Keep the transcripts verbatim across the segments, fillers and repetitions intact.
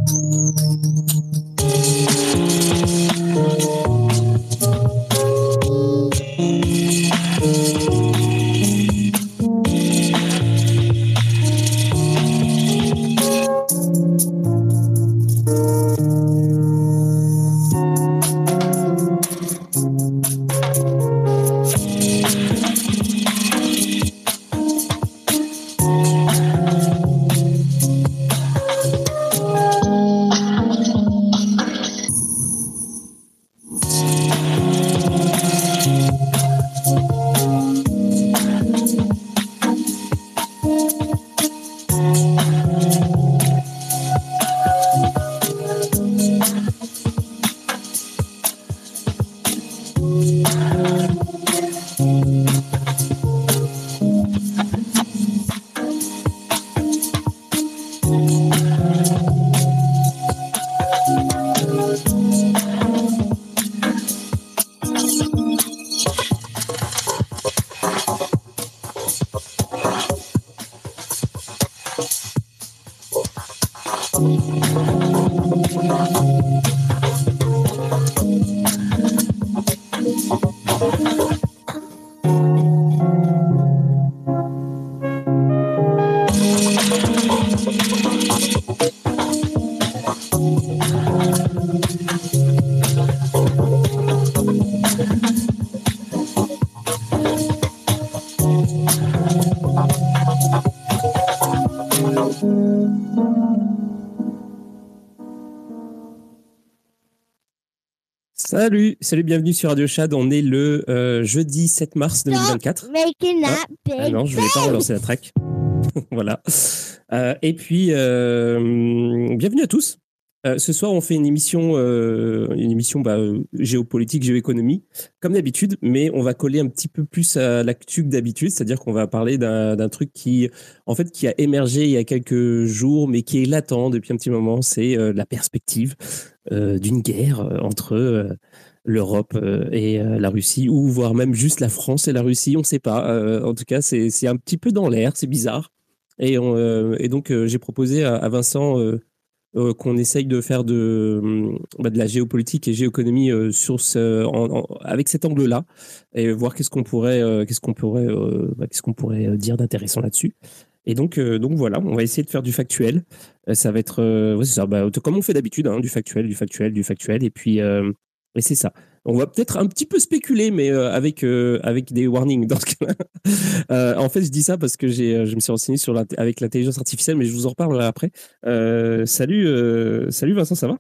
Salut, salut, bienvenue sur Radio Chad. On est le euh, jeudi sept mars deux mille vingt-quatre. Ah, ah non, je voulais pas relancer la track. Voilà. Euh, et puis, euh, bienvenue à tous. Euh, ce soir, on fait une émission, euh, une émission bah, euh, géopolitique, géoéconomie, comme d'habitude, mais on va coller un petit peu plus à l'actu que d'habitude, c'est-à-dire qu'on va parler d'un, d'un truc qui, en fait, qui a émergé il y a quelques jours, mais qui est latent depuis un petit moment. C'est euh, la perspective euh, d'une guerre entre euh, l'Europe euh, et euh, la Russie, ou voire même juste la France et la Russie, on ne sait pas. Euh, en tout cas, c'est, c'est un petit peu dans l'air, c'est bizarre. Et, on, euh, et donc, euh, j'ai proposé à, à Vincent euh, euh, qu'on essaye de faire de, bah, de la géopolitique et géoéconomie euh, sur ce, en, en, avec cet angle-là, et voir qu'est-ce qu'on pourrait, euh, qu'est-ce qu'on pourrait, euh, bah, qu'est-ce qu'on pourrait dire d'intéressant là-dessus. Et donc, euh, donc voilà, on va essayer de faire du factuel. Euh, ça va être, euh, ouais, c'est ça, bah, comme on fait d'habitude, hein, du factuel, du factuel, du factuel, et puis, euh, et c'est ça. On va peut-être un petit peu spéculer, mais euh, avec, euh, avec des warnings dans ce cas-là. Euh, en fait, je dis ça parce que j'ai, je me suis renseigné sur avec l'intelligence artificielle, mais je vous en reparlerai après. Euh, salut, euh, salut Vincent, ça va?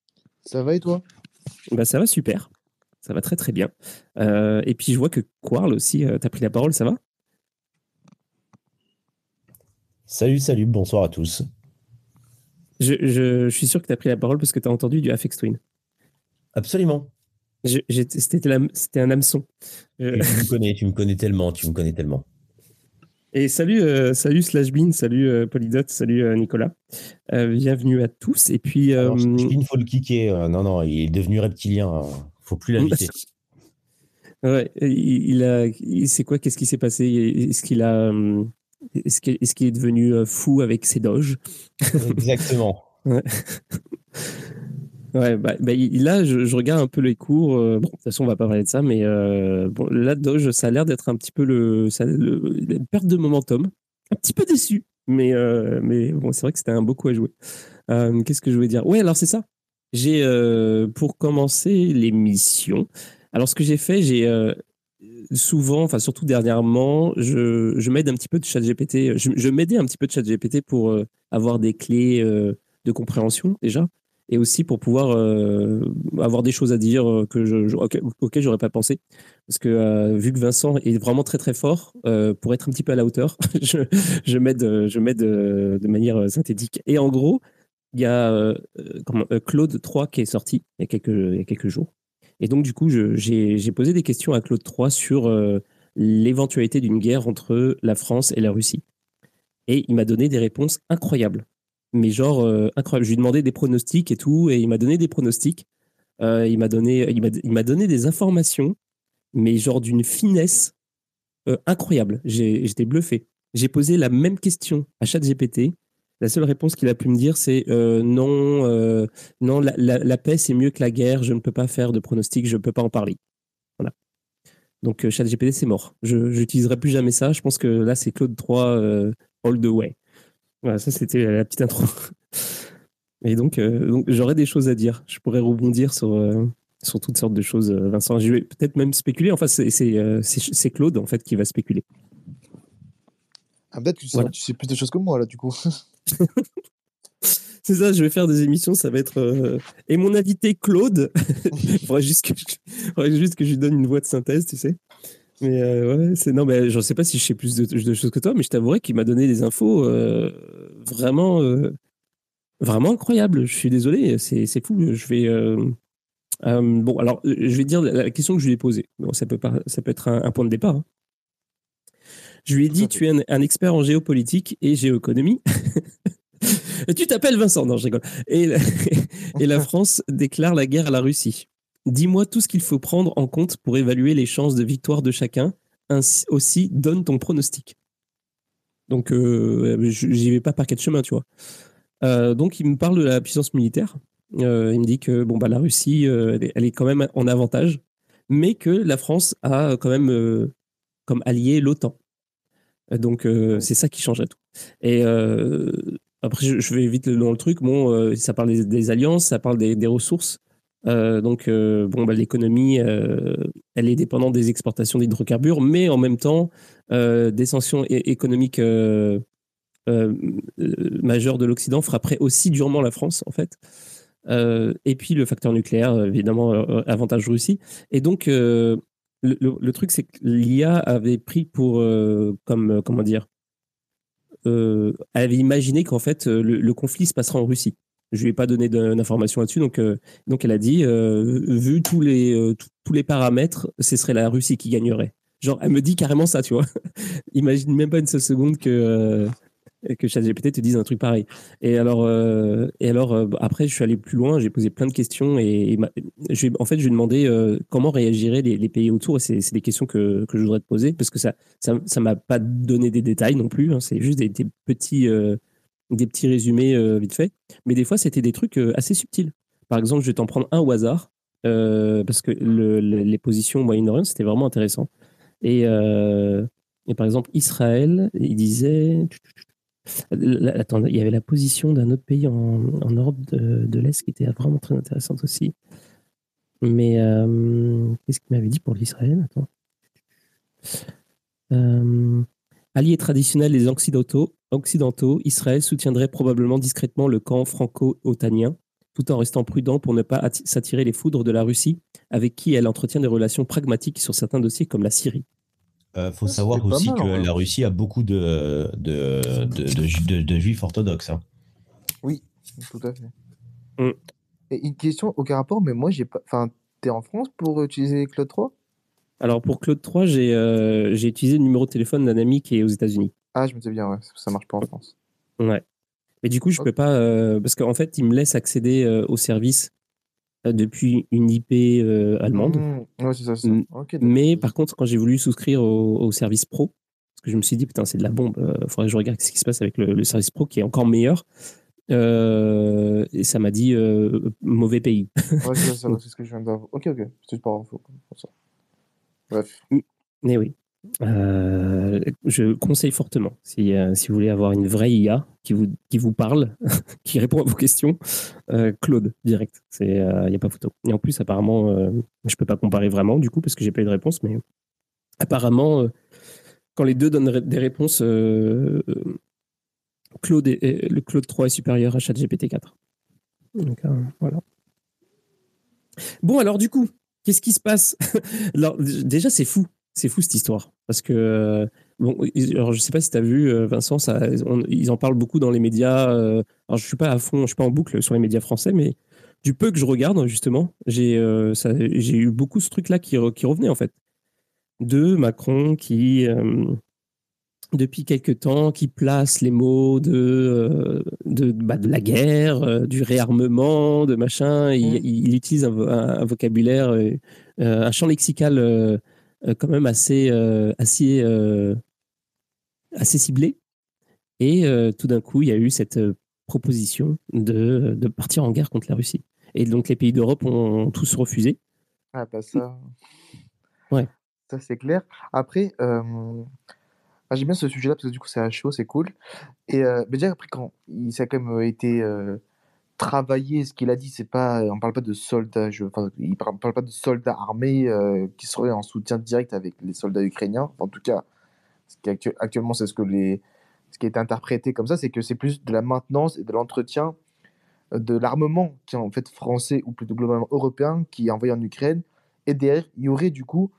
Ça va et toi? Bah, ça va super. Ça va très très bien. Euh, et puis je vois que Quarl aussi, euh, t'as pris la parole, ça va? Salut, salut, bonsoir à tous. Je, je, je suis sûr que tu as pris la parole parce que tu as entendu du Aphex Twin. Absolument. Je, c'était, la, c'était un hameçon. Je... Tu me connais, tu me connais tellement, tu me connais tellement. Et salut, euh, salut Slashbean, salut euh, Polydot, salut euh, Nicolas. Euh, bienvenue à tous. Et puis. Euh... Slashbean, faut le kicker. Euh, non, non, il est devenu reptilien. Faut plus l'inviter. Ouais, il, il a. Il, c'est quoi? Qu'est-ce qui s'est passé? Est-ce qu'il a. Est-ce qu'il, est-ce qu'il est devenu fou avec ses doges? Exactement. Ouais. Ouais, bah, bah, là, je, je regarde un peu les cours. Euh, bon, de toute façon, on va pas parler de ça, mais euh, bon, là, Doge, ça a l'air d'être un petit peu le, ça, le, une perte de momentum. Un petit peu déçu, mais, euh, mais bon, c'est vrai que c'était un beau coup à jouer. Euh, qu'est-ce que je voulais dire? Ouais, alors c'est ça. J'ai, euh, pour commencer l'émission, alors ce que j'ai fait, j'ai euh, souvent, enfin surtout dernièrement, je, je m'aide un petit peu de ChatGPT. Je, je m'aidais un petit peu de ChatGPT pour euh, avoir des clés euh, de compréhension déjà, et aussi pour pouvoir euh, avoir des choses à dire euh, que je, je, auxquelles auxquelles j'aurais pas pensé. Parce que euh, vu que Vincent est vraiment très très fort, euh, pour être un petit peu à la hauteur, je, je m'aide, je m'aide euh, de manière synthétique. Et en gros, il y a euh, comment, euh, Claude trois qui est sorti il y a quelques, il y a quelques jours. Et donc, du coup, je, j'ai, j'ai posé des questions à Claude trois sur euh, l'éventualité d'une guerre entre la France et la Russie. Et il m'a donné des réponses incroyables. Mais genre, euh, incroyable. Je lui ai demandé des pronostics et tout, et il m'a donné des pronostics. Euh, il, m'a donné, il, m'a, il m'a donné des informations, mais genre d'une finesse euh, incroyable. J'ai, j'étais bluffé. J'ai posé la même question à ChatGPT. La seule réponse qu'il a pu me dire, c'est euh, non, euh, non, la, la, la paix c'est mieux que la guerre. Je ne peux pas faire de pronostic, je ne peux pas en parler. Voilà. Donc euh, ChatGPT c'est mort. Je n'utiliserai plus jamais ça. Je pense que là c'est Claude trois euh, all the way. Voilà, ça c'était la petite intro. Et donc, euh, donc j'aurais des choses à dire. Je pourrais rebondir sur, euh, sur toutes sortes de choses, euh, Vincent. Je vais peut-être même spéculer. Enfin, c'est, c'est, euh, c'est, c'est Claude en fait qui va spéculer. Ah, peut-être que tu sais, Voilà. tu sais plus de choses que moi, là, du coup. C'est ça, je vais faire des émissions, ça va être... euh, Et mon invité, Claude, il faudrait juste, que je... faudrait juste que je lui donne une voix de synthèse, tu sais. Mais euh, ouais, c'est... Non, mais je ne sais pas si je sais plus de, de choses que toi, mais je t'avouerai qu'il m'a donné des infos euh, vraiment, euh, vraiment incroyables. Je suis désolé, c'est, c'est fou. Je vais... euh, euh, bon, alors, je vais dire la question que je lui ai posée. Bon, ça peut, pas... ça peut être un, un point de départ. Hein. Je lui ai dit, tu es un, un expert en géopolitique et géoéconomie. Tu t'appelles Vincent, non, je rigole. Et la, et la France déclare la guerre à la Russie. Dis-moi tout ce qu'il faut prendre en compte pour évaluer les chances de victoire de chacun. Ainsi aussi, donne ton pronostic. Donc, euh, j'y vais pas par quatre chemins, tu vois. Euh, donc, il me parle de la puissance militaire. Euh, il me dit que bon, bah, la Russie, euh, elle, est, elle est quand même en avantage, mais que la France a quand même euh, comme allié l'OTAN. Donc, euh, c'est ça qui change à tout. Et euh, après, je, je vais vite dans le truc. Bon, euh, ça parle des, des alliances, ça parle des, des ressources. Euh, donc, euh, bon, bah, l'économie, euh, elle est dépendante des exportations d'hydrocarbures, mais en même temps, euh, des sanctions é- économiques euh, euh, majeures de l'Occident frapperaient aussi durement la France, en fait. Euh, et puis, le facteur nucléaire, évidemment, euh, avantage Russie. Et donc, euh, le, le, le, truc, c'est que l'I A avait pris pour, euh, comme, euh, comment dire, euh, elle avait imaginé qu'en fait, le, le, conflit se passera en Russie. Je lui ai pas donné d'informations là-dessus, donc, euh, donc elle a dit, euh, vu tous les, euh, tous les paramètres, ce serait la Russie qui gagnerait. Genre, elle me dit carrément ça, tu vois. Imagine même pas une seule seconde que, euh, que ChatGPT te dise un truc pareil. Et alors, euh, et alors euh, après, je suis allé plus loin, j'ai posé plein de questions et, et ma, je, en fait, je lui ai demandé euh, comment réagiraient les, les pays autour. Et c'est, c'est des questions que, que je voudrais te poser parce que ça ça, ça m'a pas donné des détails non plus. Hein, c'est juste des, des petits, euh, des petits résumés euh, vite fait. Mais des fois, c'était des trucs euh, assez subtils. Par exemple, je vais t'en prendre un au hasard euh, parce que le, le, les positions au Moyen-Orient, c'était vraiment intéressant. Et, euh, et par exemple, Israël, il disait. Attends, il y avait la position d'un autre pays en, en Europe de, de l'Est qui était vraiment très intéressante aussi. Mais euh, qu'est-ce qu'il m'avait dit pour l'Israël? Attends. Euh, allié traditionnel des Occidentaux, Occidentaux, Israël soutiendrait probablement discrètement le camp franco-otanien, tout en restant prudent pour ne pas s'attirer les foudres de la Russie, avec qui elle entretient des relations pragmatiques sur certains dossiers comme la Syrie. Il euh, faut savoir aussi mal, que la Russie a beaucoup de, de, de, de, de, de juifs orthodoxes. Hein. Oui, tout à fait. Mm. Et une question, aucun rapport, mais moi, j'ai pas. Enfin, t'es en France pour utiliser Claude trois? Alors, pour Claude trois, j'ai euh, j'ai utilisé le numéro de téléphone d'un ami qui est aux États-Unis. Ah, je me disais bien, ouais, ça marche pas en France. Ouais. Mais du coup, je okay. peux pas. Euh, parce qu'en fait, il me laisse accéder euh, au service depuis une I P euh, allemande. Mmh, ouais, c'est ça, c'est ça. Okay, mais par contre, quand j'ai voulu souscrire au, au service pro, parce que je me suis dit, putain, c'est de la bombe, il euh, faudrait que je regarde ce qui se passe avec le, le service pro qui est encore meilleur. Euh, et ça m'a dit euh, mauvais pays. Ouais, c'est ça, c'est ce que je viens d'avoir. Ok, ok, c'est pas info pour ça. Bref. Mais oui. Euh, je conseille fortement, si, euh, si vous voulez avoir une vraie I A qui vous, qui vous parle, qui répond à vos questions, euh, Claude, direct. Il n'y euh, a pas photo. Et en plus, apparemment, euh, je ne peux pas comparer vraiment, du coup, parce que j'ai pas eu de réponse, mais apparemment, euh, quand les deux donnent des réponses, euh, Claude est, le Claude trois est supérieur à ChatGPT quatre. Donc, euh, voilà. Bon, alors, du coup, qu'est-ce qui se passe? Alors, déjà, c'est fou. C'est fou cette histoire. Parce que, euh, bon, alors je ne sais pas si tu as vu, Vincent, ça, on, ils en parlent beaucoup dans les médias. Euh, alors je ne suis pas à fond, je ne suis pas en boucle sur les médias français, mais du peu que je regarde, justement, j'ai euh, j'ai eu beaucoup ce truc-là qui, qui revenait, en fait. De Macron qui, euh, depuis quelque temps, qui place les mots de, euh, de, bah, de la guerre, euh, du réarmement, de machin. Il, mmh. il, il utilise un, un, un vocabulaire, euh, un champ lexical. Euh, quand même assez, euh, assez, euh, assez ciblé. Et euh, tout d'un coup, il y a eu cette euh, proposition de, de partir en guerre contre la Russie. Et donc, les pays d'Europe ont tous refusé. Ah, bah ça, Ouais. ça c'est clair. Après, euh, ah, j'aime bien ce sujet-là parce que du coup, c'est à chaud, c'est cool. Et euh, mais déjà, après, quand il ça a quand même euh, été euh, travaillé, ce qu'il a dit, c'est pas, on parle pas de soldats, je, enfin, il parle, parle pas de soldats armés euh, qui seraient en soutien direct avec les soldats ukrainiens. En tout cas, ce qui actu- actuellement, c'est ce que les, ce qui est interprété comme ça, c'est que c'est plus de la maintenance et de l'entretien euh, de l'armement qui est en fait français ou plutôt globalement européen qui est envoyé en Ukraine. Et derrière, il y aurait du coup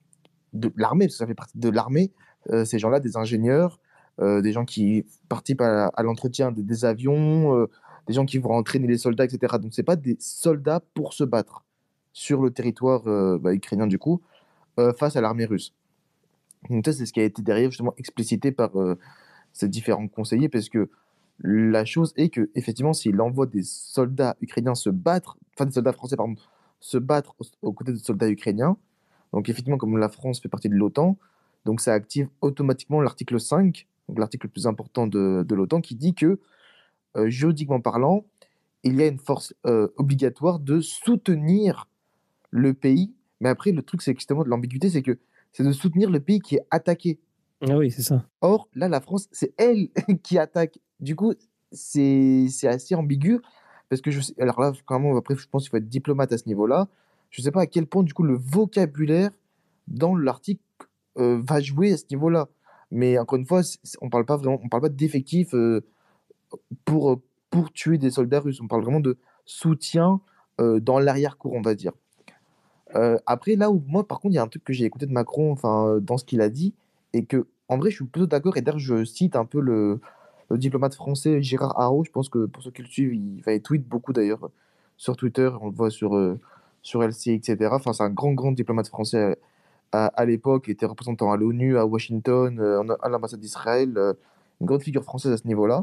de l'armée, parce que ça fait partie de l'armée, euh, ces gens-là, des ingénieurs, euh, des gens qui participent à, à l'entretien des, des avions, euh, des gens qui vont entraîner les soldats, et cetera. Donc, ce n'est pas des soldats pour se battre sur le territoire euh, bah, ukrainien, du coup, euh, face à l'armée russe. Donc, ça, c'est ce qui a été derrière, justement, explicité par euh, ces différents conseillers, parce que la chose est que, effectivement, s'il envoie des soldats ukrainiens se battre, enfin, des soldats français, pardon, se battre aux, aux côtés de soldats ukrainiens, donc effectivement, comme la France fait partie de l'OTAN, donc ça active automatiquement l'article cinq, donc l'article le plus important de, de l'OTAN, qui dit que, euh, juridiquement parlant, il y a une force euh, obligatoire de soutenir le pays. Mais après, le truc, c'est que justement, de l'ambiguïté, c'est que c'est de soutenir le pays qui est attaqué. Ah oui, c'est ça. Or, là, la France, c'est elle qui attaque. Du coup, c'est c'est assez ambigu. Parce que je sais, alors là, quand même, après, je pense qu'il faut être diplomate à ce niveau-là. Je ne sais pas à quel point, du coup, le vocabulaire dans l'article euh, va jouer à ce niveau-là. Mais encore une fois, c'est- c'est- on parle pas vraiment, on parle pas d'effectifs euh, pour, euh, pour tuer des soldats russes. On parle vraiment de soutien euh, dans l'arrière-cour, on va dire. Euh, après, là où moi, par contre, il y a un truc que j'ai écouté de Macron, enfin, euh, dans ce qu'il a dit, et que, en vrai, je suis plutôt d'accord. Et d'ailleurs, je cite un peu le, le diplomate français Gérard Haro. Je pense que pour ceux qui le suivent, il, enfin, il tweet beaucoup d'ailleurs sur Twitter. On le voit sur, euh, sur L C I, et cetera. Enfin, c'est un grand, grand diplomate français à, à l'époque. Il était représentant à l'ONU, à Washington, euh, en- à l'ambassade d'Israël. euh, une grande figure française à ce niveau-là.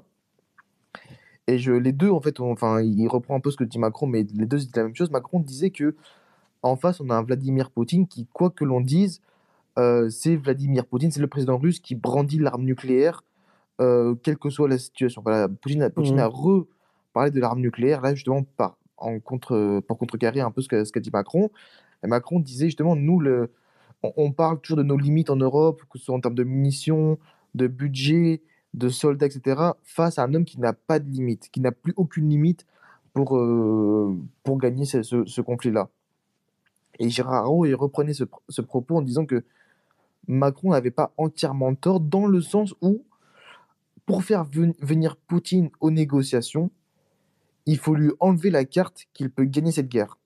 Et je, les deux, en fait, ont- enfin, il reprend un peu ce que dit Macron, mais les deux disent la même chose. Macron disait que en face, on a un Vladimir Poutine qui, quoi que l'on dise, euh, c'est Vladimir Poutine, c'est le président russe qui brandit l'arme nucléaire, euh, quelle que soit la situation. Voilà, Poutine, a, Poutine Mmh. a reparlé de l'arme nucléaire, là, justement, par, en contre, pour contrecarrer un peu ce qu'a ce qu'a dit Macron. Et Macron disait, justement, nous, le, on, on parle toujours de nos limites en Europe, que ce soit en termes de munitions, de budget, de soldats, et cetera, face à un homme qui n'a pas de limite, qui n'a plus aucune limite pour, euh, pour gagner ce, ce- ce conflit-là. Et Gérard Haro, il reprenait ce, ce propos en disant que Macron n'avait pas entièrement tort, dans le sens où, pour faire ven- venir Poutine aux négociations, il faut lui enlever la carte qu'il peut gagner cette guerre.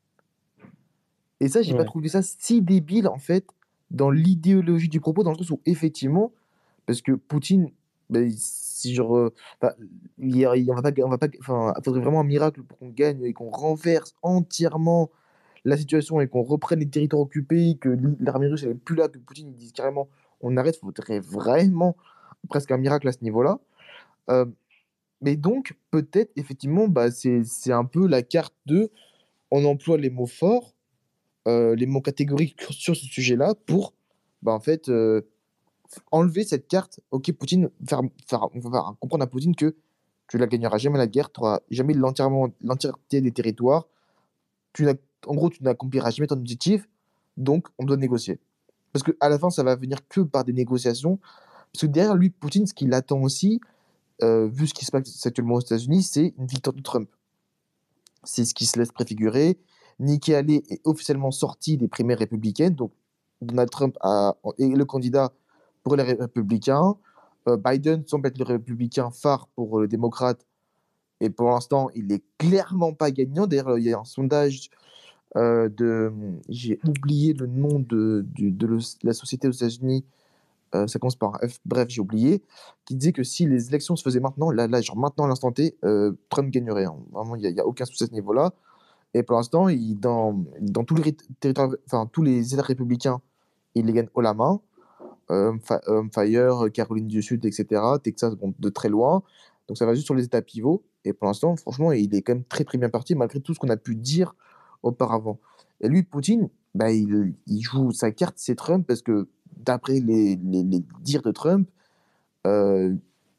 Et ça, j'ai pas Ouais. trouvé ça si débile, en fait, dans l'idéologie du propos, dans le sens où, effectivement, parce que Poutine, ben, si je re- enfin, il y a- il- on va pas, on va pas, enfin, il faudrait vraiment un miracle pour qu'on gagne et qu'on renverse entièrement la situation et qu'on reprenne les territoires occupés, que l- l'armée russe n'est plus là, que Poutine il dise carrément on arrête, il faudrait vraiment presque un miracle à ce niveau-là. Euh, mais donc, peut-être, effectivement, bah, c'est c'est un peu la carte de on emploie les mots forts, euh, les mots catégoriques sur ce sujet-là pour, bah, en fait, euh, enlever cette carte. Ok, Poutine, faire, faire, on va faire comprendre à Poutine que tu ne la gagneras jamais la guerre, tu n'auras jamais l'entièrement- l'entièreté des territoires, tu n'as- en gros, tu n'accompliras jamais ton objectif, donc on doit négocier. Parce qu'à la fin, ça va venir que par des négociations. Parce que derrière lui, Poutine, ce qu'il attend aussi, euh, vu ce qui se passe actuellement aux États-Unis, c'est une victoire de Trump. C'est ce qui se laisse préfigurer. Nikki Haley est officiellement sorti des primaires républicaines, donc Donald Trump a, est le candidat pour les républicains. Euh, Biden semble être le républicain phare pour les démocrates, et pour l'instant, il n'est clairement pas gagnant. D'ailleurs, il y a un sondage euh, de. J'ai oublié le nom de, de, de le- la société aux États-Unis, euh, ça commence par un F, bref, j'ai oublié, qui disait que si les élections se faisaient maintenant, là, là genre maintenant à l'instant T, euh, Trump gagnerait. Hein. Vraiment, il n'y a, a, aucun souci à ce niveau-là. Et pour l'instant, il, dans, dans tous les territoires, enfin, tous les États républicains, il les gagne haut la main. Euh, Fire, Caroline du Sud, et cetera. Texas, bon, de très loin. Donc ça va juste sur les États pivots. Et pour l'instant, franchement, il est quand même très très bien parti, malgré tout ce qu'on a pu dire auparavant. Et lui, Poutine, bah, il, il joue sa carte, c'est Trump, parce que d'après les, les, les dires de Trump, euh,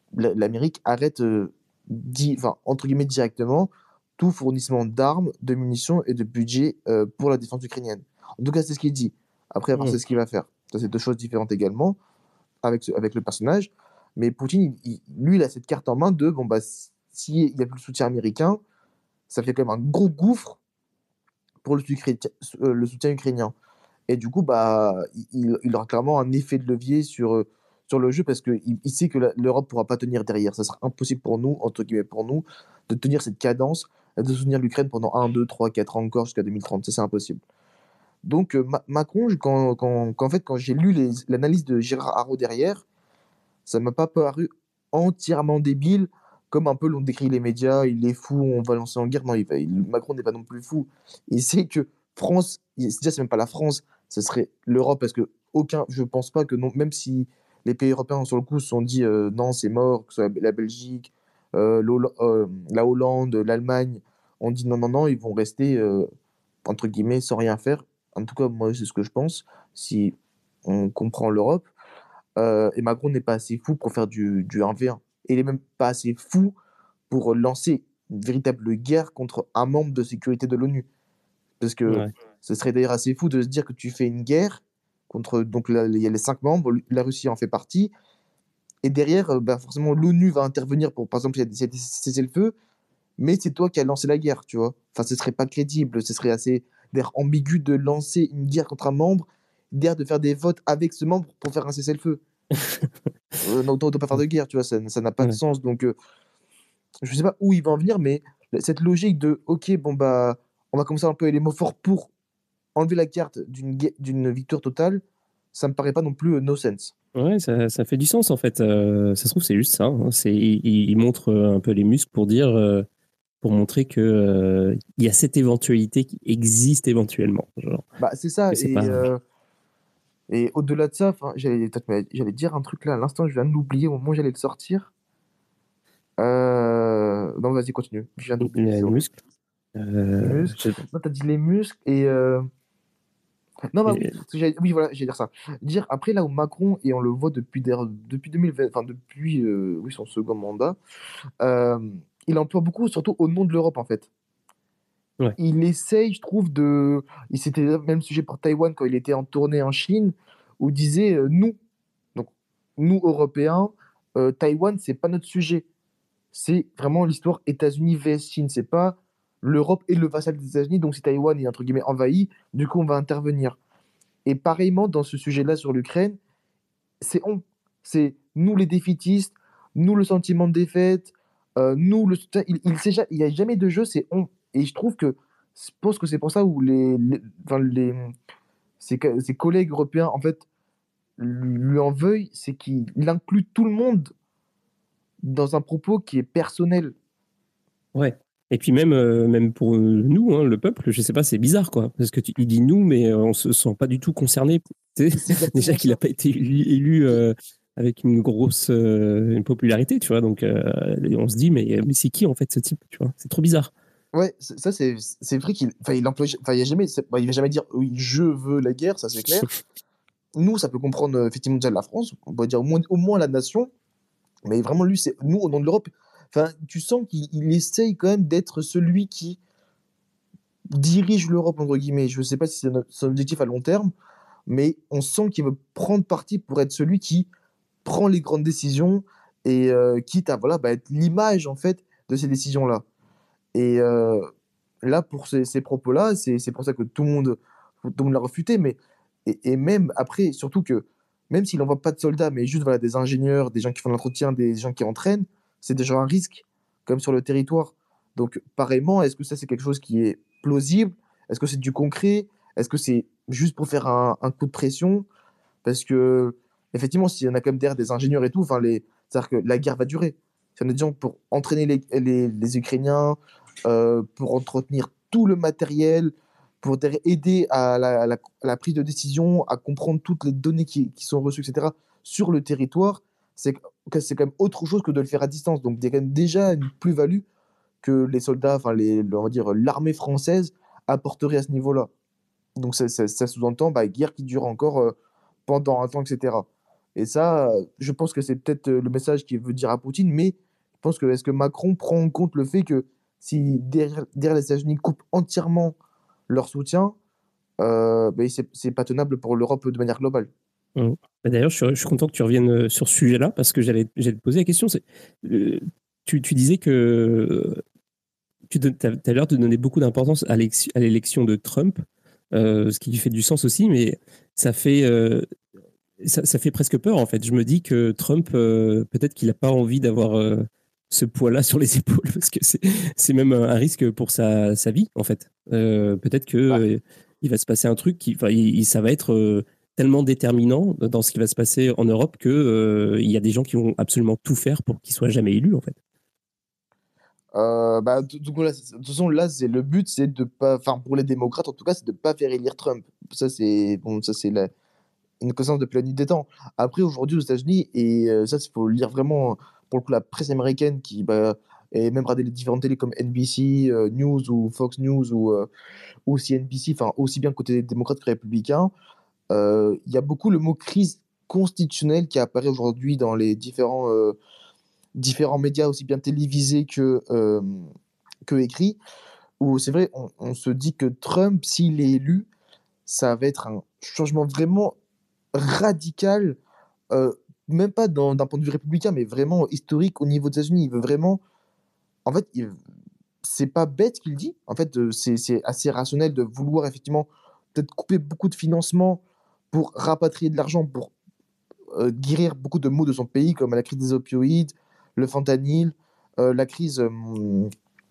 l'Amérique arrête, euh, di- enfin, entre guillemets, directement tout fournissement d'armes, de munitions et de budget euh, pour la défense ukrainienne. En tout cas, c'est ce qu'il dit. Après, avoir, Mm. c'est ce qu'il va faire. Ça, c'est deux choses différentes également avec, ce- avec le personnage. Mais Poutine, il- il- lui, il a cette carte en main de, bon, bah, s'il n'y a plus le soutien américain, ça fait quand même un gros gouffre pour le, sucré- euh, le soutien ukrainien. Et du coup, bah, il, il aura clairement un effet de levier sur, euh, sur le jeu parce qu'il il sait que la- l'Europe ne pourra pas tenir derrière. Ça sera impossible pour nous, entre guillemets pour nous, de tenir cette cadence, de soutenir l'Ukraine pendant un, deux, trois, quatre ans encore jusqu'à deux mille trente. Ça, c'est impossible. Donc, euh, Ma- Macron, je- quand, quand, quand, en fait, quand j'ai lu les- l'analyse de Gérard Haro derrière, ça m'a pas paru entièrement débile, comme un peu l'ont décrit les médias. Il est fou, on va lancer en guerre. Non, il va- il- Macron n'est pas non plus fou. Il sait que France, il- déjà, c'est même pas la France, ce serait l'Europe, parce que aucun, je pense pas que non, même si les pays européens sur le coup se sont dit euh, non, c'est mort, que ce soit la Belgique, euh, l'Holl- euh, la Hollande, l'Allemagne, ont dit non, non, non, ils vont rester euh, entre guillemets sans rien faire. En tout cas, moi, c'est ce que je pense. Si on comprend l'Europe. Euh, et Macron n'est pas assez fou pour faire du, du un v un. Et il est même pas assez fou pour lancer une véritable guerre contre un membre de sécurité de l'ONU. Parce que Ouais. ce serait d'ailleurs assez fou de se dire que tu fais une guerre contre. Donc là, il y a les cinq membres, la Russie en fait partie. Et derrière, euh, bah, forcément, l'ONU va intervenir pour, par exemple, il y a des cessez-le-feu, mais c'est toi qui as lancé la guerre, tu vois. Enfin, ce serait pas crédible, ce serait assez d'ailleurs ambigu de lancer une guerre contre un membre, d'ailleurs de faire des votes avec ce membre pour faire un cessez-le-feu. Euh, non, on doit pas faire de guerre, tu vois, ça ça n'a pas de Ouais. sens. Donc, euh, je sais pas où il va en venir, mais cette logique de, ok, bon, bah, on va commencer un peu les mots forts pour enlever la carte d'une gue- d'une victoire totale, ça me paraît pas non plus euh, no sense. Ouais, ça, ça fait du sens en fait. Euh, ça se trouve, c'est juste ça. Hein. C'est, il, il montre euh, un peu les muscles pour dire, euh, pour montrer que euh, il y a cette éventualité qui existe éventuellement. Genre, Bah, c'est ça, que c'est et, pas. euh, et au-delà de ça, 'fin, j'allais peut-être- j'allais dire un truc là, à l'instant, je viens de l'oublier au moment où j'allais le sortir. Euh... Non, vas-y, continue, je viens Les, d'oublier, les c'est horrible. muscles. Euh, Muscles. je- Non, t'as dit les muscles, et... euh, Non, bah oui, et- parce que j'allais- oui, voilà, j'allais dire ça. Dire, après, là où Macron, et on le voit depuis, der- depuis deux mille vingt, enfin, depuis euh, oui, son second mandat, euh, il emploie beaucoup, surtout au nom de l'Europe, en fait. ouais. Il essaye, je trouve, de. Et c'était le même sujet pour Taïwan quand il était en tournée en Chine, où il disait euh, nous, donc nous, Européens, euh, Taïwan, c'est pas notre sujet. C'est vraiment l'histoire États-Unis vs Chine. C'est pas l'Europe et le vassal des États-Unis, donc si Taïwan est entre guillemets envahi, du coup, on va intervenir. Et pareillement, dans ce sujet-là sur l'Ukraine, c'est on. C'est nous les défaitistes, nous le sentiment de défaite, euh, nous le soutien. Il il sait ja- il n'y a jamais de jeu, c'est on. Et je trouve que, je pense que c'est pour ça où les, les, enfin, les ses, ca- ses collègues européens, en fait, lui en veuillent, c'est qu'il inclut tout le monde dans un propos qui est personnel. Ouais. Et puis même, euh, même pour nous, hein, le peuple, je sais pas, c'est bizarre quoi, parce que tu, il dit nous, mais euh, on se sent pas du tout concerné. Tu sais, C'est déjà exactement qu'il n'a ça. pas été élu, élu, euh, avec une grosse euh, une popularité, tu vois. Donc euh, on se dit, mais, mais c'est qui en fait ce type, tu vois? C'est trop bizarre. Ouais, c'est- ça c'est c'est vrai qu'il enfin, il emploie, enfin, il y a jamais, c'est- bah, il va jamais dire oui, je veux la guerre, ça c'est clair. Nous, ça peut comprendre euh, effectivement déjà la France, on va dire au moins, au moins la nation, mais vraiment lui, c'est nous au nom de l'Europe. Enfin, tu sens qu'il il essaye quand même d'être celui qui dirige l'Europe entre guillemets. Je sais pas si c'est notre- son objectif à long terme, mais on sent qu'il veut prendre parti pour être celui qui prend les grandes décisions et euh, quitte à voilà, bah, être l'image en fait de ces décisions-là. Et euh, là, pour ces, ces propos-là, c'est c'est pour ça que tout le monde, tout le monde l'a refuté. Mais, et, et même après, surtout que même s'il n'envoie pas de soldats, mais juste voilà, des ingénieurs, des gens qui font l'entretien, des gens qui entraînent, c'est déjà un risque, comme sur le territoire. Donc, pareillement, est-ce que ça, c'est quelque chose qui est plausible? Est-ce que c'est du concret? Est-ce que c'est juste pour faire un, un coup de pression? Parce que, effectivement, s'il y en a quand même derrière des ingénieurs et tout, enfin, les... c'est-à-dire que la guerre va durer. Il y en a des gens pour entraîner les, les, les Ukrainiens, euh, pour entretenir tout le matériel, pour derrière aider à la, à la- à la prise de décision, à comprendre toutes les données qui, qui sont reçues, et cetera, sur le territoire. C'est que c'est quand même autre chose que de le faire à distance. Donc, il y a quand même déjà une plus-value que les soldats, enfin, les, on va dire l'armée française apporterait à ce niveau-là. Donc, ça, ça- ça sous-entend bah, guerre qui dure encore euh, pendant un temps, et cetera. Et ça, je pense que c'est peut-être le message qu'il veut dire à Poutine, mais je pense que est-ce que Macron prend en compte le fait que si derrière, derrière les États-Unis coupent entièrement leur soutien, euh, ben, c'est, c'est pas tenable pour l'Europe de manière globale. Mmh. D'ailleurs, je suis, je suis content que tu reviennes sur ce sujet-là parce que j'allais, j'allais te poser la question. C'est, euh, tu, tu disais que tu as l'air de donner beaucoup d'importance à l'élection de Trump, euh, ce qui fait du sens aussi, mais ça fait, euh, ça, ça fait presque peur en fait. Je me dis que Trump, euh, peut-être qu'il n'a pas envie d'avoir euh, ce poids-là sur les épaules parce que c'est, c'est même un risque pour sa, sa vie en fait. Euh, peut-être que Bah, euh, il va se passer un truc qui, enfin, il, ça va être euh, tellement déterminant dans ce qui va se passer en Europe que euh, il y a des gens qui vont absolument tout faire pour qu'il soit jamais élu en fait. euh, bah, du coup, là, c'est- de toute façon, là, c'est le but, c'est de pas, enfin, pour les démocrates, en tout cas, c'est de pas faire élire Trump. Ça, c'est bon, ça, c'est la- une connaissance depuis la nuit des temps. Après, aujourd'hui, aux États-Unis, et euh, ça, il faut le lire vraiment, pour le coup, la presse américaine qui, bah, et même regarder les différentes télés comme N B C euh, News ou Fox News ou, euh, ou C N B C, enfin, aussi bien côté démocrate que républicain, euh, il y a beaucoup le mot crise constitutionnelle qui apparaît aujourd'hui dans les différents, euh, différents médias, aussi bien télévisés que, euh, que écrits, où c'est vrai, on, on se dit que Trump, s'il est élu, ça va être un changement vraiment radical, euh, même pas dans- d'un point de vue républicain, mais vraiment historique au niveau des États-Unis. Il veut vraiment. En fait, il- c'est pas bête ce qu'il dit. En fait, euh, c'est c'est assez rationnel de vouloir effectivement peut-être couper beaucoup de financement pour rapatrier de l'argent, pour euh, guérir beaucoup de maux de son pays, comme la crise des opioïdes, le fentanyl, euh, la crise euh,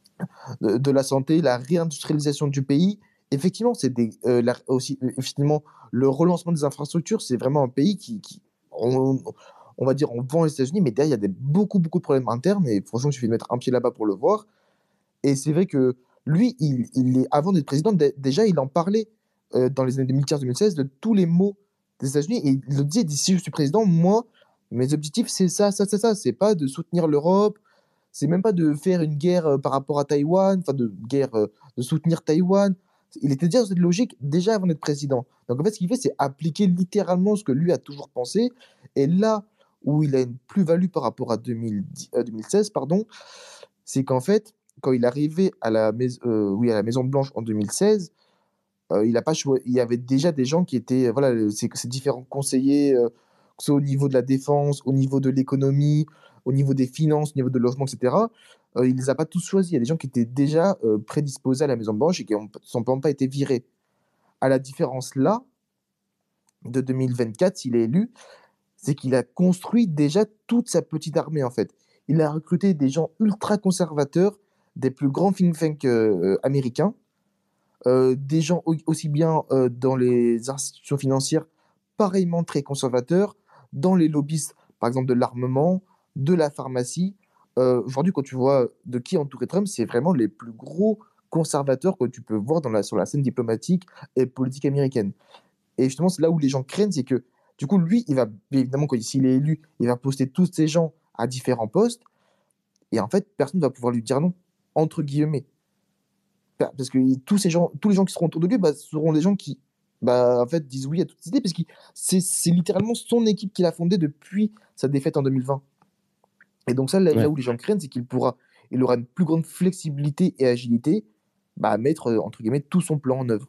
de, de la santé, la réindustrialisation du pays. Effectivement, c'est des, euh, la- aussi, euh, effectivement, le relancement des infrastructures, c'est vraiment un pays qui, qui on, on va dire, on vend les États-Unis, mais derrière, il y a des, beaucoup, beaucoup de problèmes internes, et franchement, il suffit de mettre un pied là-bas pour le voir. Et c'est vrai que lui, il, il est, avant d'être président, dé- déjà, il en parlait euh, dans les années deux mille quinze deux mille seize de tous les maux des États-Unis, et il le disait, si je suis président, moi, mes objectifs, c'est ça, ça, ça, ça, c'est pas de soutenir l'Europe, c'est même pas de faire une guerre euh, par rapport à Taïwan, enfin de guerre, euh, de soutenir Taïwan. Il était déjà dans cette logique déjà avant d'être président. Donc en fait, ce qu'il fait, c'est appliquer littéralement ce que lui a toujours pensé. Et là où il a une plus-value par rapport à deux mille dix, euh, deux mille seize, pardon, c'est qu'en fait, quand il est arrivé à la, mais- euh, oui, à la Maison Blanche en deux mille seize, euh, il a pas choi- il y avait déjà des gens qui étaient, euh, voilà, euh, ces, ces différents conseillers, euh, que ce soit au niveau de la défense, au niveau de l'économie, au niveau des finances, au niveau de logement, et cetera. Euh, il les a pas tous choisis. Il y a des gens qui étaient déjà euh, prédisposés à la Maison Blanche et qui n'ont simplement pas été virés. À la différence là, de deux mille vingt-quatre, s'il est élu, c'est qu'il a construit déjà toute sa petite armée, en fait. Il a recruté des gens ultra conservateurs, des plus grands think tanks euh, américains, euh, des gens au- aussi bien euh, dans les institutions financières, pareillement très conservateurs, dans les lobbies, par exemple de l'armement, de la pharmacie. Euh, Aujourd'hui, quand tu vois de qui entourer Trump, c'est vraiment les plus gros conservateurs que tu peux voir dans la, sur la scène diplomatique et politique américaine. Et justement, c'est là où les gens craignent, c'est que du coup, lui, il va, évidemment, quand s'il est élu, il va poster tous ces gens à différents postes, et en fait, personne ne va pouvoir lui dire non, entre guillemets. Parce que tous ces gens, tous les gens qui seront autour de lui, bah, seront des gens qui, bah, en fait, disent oui à toutes ces idées, parce que c'est c'est littéralement son équipe qu'il a fondée depuis sa défaite en deux mille vingt. Et donc ça, là, là Ouais. où les gens craignent, c'est qu'il pourra, il aura une plus grande flexibilité et agilité, bah, à mettre, euh, entre guillemets, tout son plan en œuvre.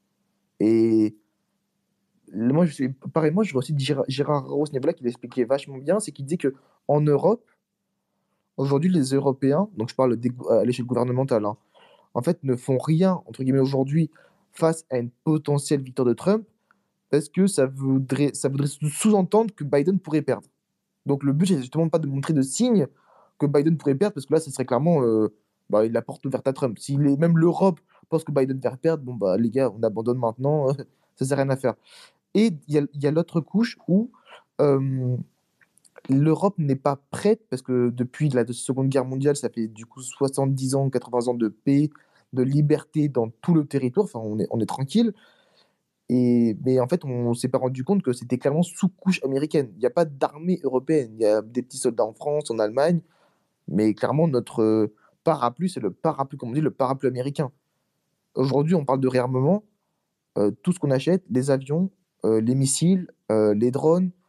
Et moi, je suis, pareil, moi, je vois aussi Gérard, Gérard Ramos Nebula qui l'expliquait vachement bien, c'est qu'il dit que en Europe, aujourd'hui, les Européens, donc je parle des- à l'échelle gouvernementale, hein, en fait, ne font rien, entre guillemets, aujourd'hui, face à une potentielle victoire de Trump, parce que ça voudrait, ça voudrait sous-entendre que Biden pourrait perdre. Donc le but, c'est justement pas de montrer de signes que Biden pourrait perdre, parce que là, ce serait clairement euh, bah, la porte ouverte à Trump. Si les- même l'Europe pense que Biden va perdre, bon, bah, les gars, on abandonne maintenant, ça sert à rien à faire. Et il y a, il y a l'autre couche où euh, l'Europe n'est pas prête, parce que depuis la Seconde Guerre mondiale, ça fait du coup soixante-dix ans, quatre-vingts ans de paix, de liberté dans tout le territoire, enfin on est, on est tranquille, et, mais en fait on s'est pas rendu compte que c'était clairement sous couche américaine. Il n'y a pas d'armée européenne, il y a des petits soldats en France, en Allemagne, mais clairement notre euh, parapluie, c'est le parapluie, comme on dit, le parapluie américain. Aujourd'hui on parle de réarmement, euh, tout ce qu'on achète, les avions, euh, les missiles, euh, les drones,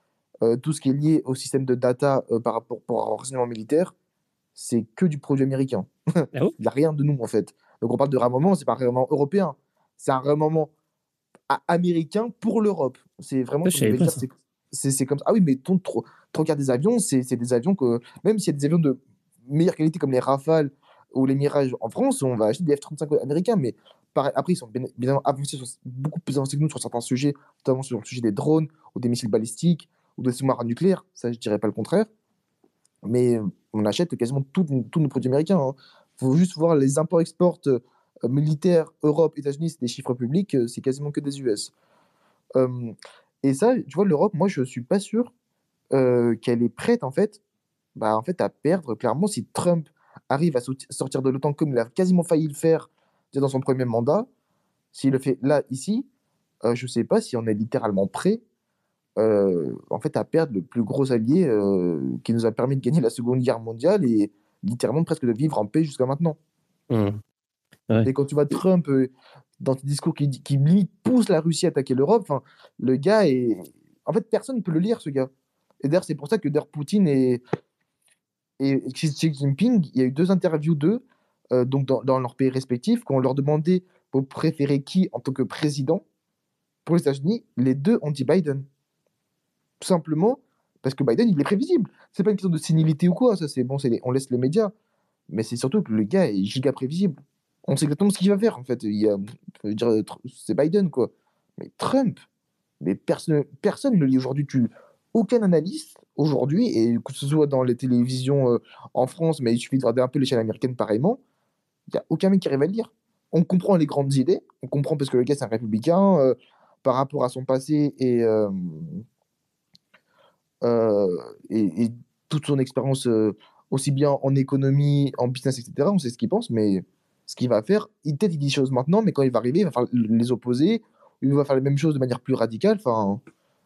euh, tout ce qui est lié au système de data euh, par rapport pour un renseignement militaire, c'est que du produit américain. Ah ouais Il n'y a rien de nous, en fait. Donc on parle de réarmement, c'est pas un réarmement européen, c'est un réarmement a- américain pour l'Europe. C'est vraiment, Ça, si je on savais devait pas dire, ça. c'est c'est- c'est comme ça. Ah oui, mais ton, trop, trop regardes des avions, c'est c'est des avions que, même s'il y a des avions de meilleure qualité comme les Rafales ou les Mirage en France, on va acheter des F trente-cinq américains, mais pareil, après, ils sont bien bien avancés, sur- beaucoup plus avancés que nous sur certains sujets, notamment sur le sujet des drones ou des missiles balistiques ou des sous-marins nucléaires. Ça, je dirais pas le contraire. Mais euh, on achète quasiment tous tous nos produits américains. Il faut juste voir les imports-exports euh, militaires, Europe, États-Unis, c'est des chiffres publics, euh, c'est quasiment que des U S. Euh, et ça, tu vois, l'Europe, moi, je suis pas sûr euh, qu'elle est prête, en fait, bah, en fait, à perdre. Clairement, si Trump arrive à sauti- sortir de l'OTAN comme il a quasiment failli le faire déjà dans son premier mandat, s'il le fait là, ici, euh, je sais pas si on est littéralement prêt euh, en fait, à perdre le plus gros allié euh, qui nous a permis de gagner la Seconde Guerre mondiale et littéralement presque de vivre en paix jusqu'à maintenant. Hum, Ouais. Et quand tu vois Trump euh, dans tes discours qui, dit- qui limite pousse la Russie à attaquer l'Europe, enfin, le gars est. En fait, personne ne peut le lire, ce gars. Et d'ailleurs, c'est pour ça que d'ailleurs, Poutine et, et Xi Xi Jinping, il y a eu deux interviews d'eux, euh, donc dans, dans leurs pays respectifs, quand on leur demandait vous préférez qui en tant que président pour les États-Unis, les deux ont dit Biden. Tout simplement parce que Biden, il est prévisible. C'est pas une question de sénilité ou quoi, ça c'est bon, c'est les- on laisse les médias. Mais c'est surtout que le gars est giga prévisible. On sait exactement ce qu'il va faire en fait. Il y a, je veux dire, Tr- c'est Biden quoi. Mais Trump, mais personne, personne ne lit aujourd'hui. Tu, aucun analyste aujourd'hui, et que ce soit dans les télévisions euh, en France, mais il suffit de regarder un peu les chaînes américaines pareillement, il n'y a aucun mec qui arrive à le lire. On comprend les grandes idées, on comprend parce que le gars c'est un républicain euh, par rapport à son passé et, euh, euh, et, et toute son expérience, euh, aussi bien en économie, en business, et cetera. On sait ce qu'il pense, mais ce qu'il va faire, il peut-être il dit des choses maintenant, mais quand il va arriver, il va faire les opposer, il va faire les mêmes choses de manière plus radicale. Enfin,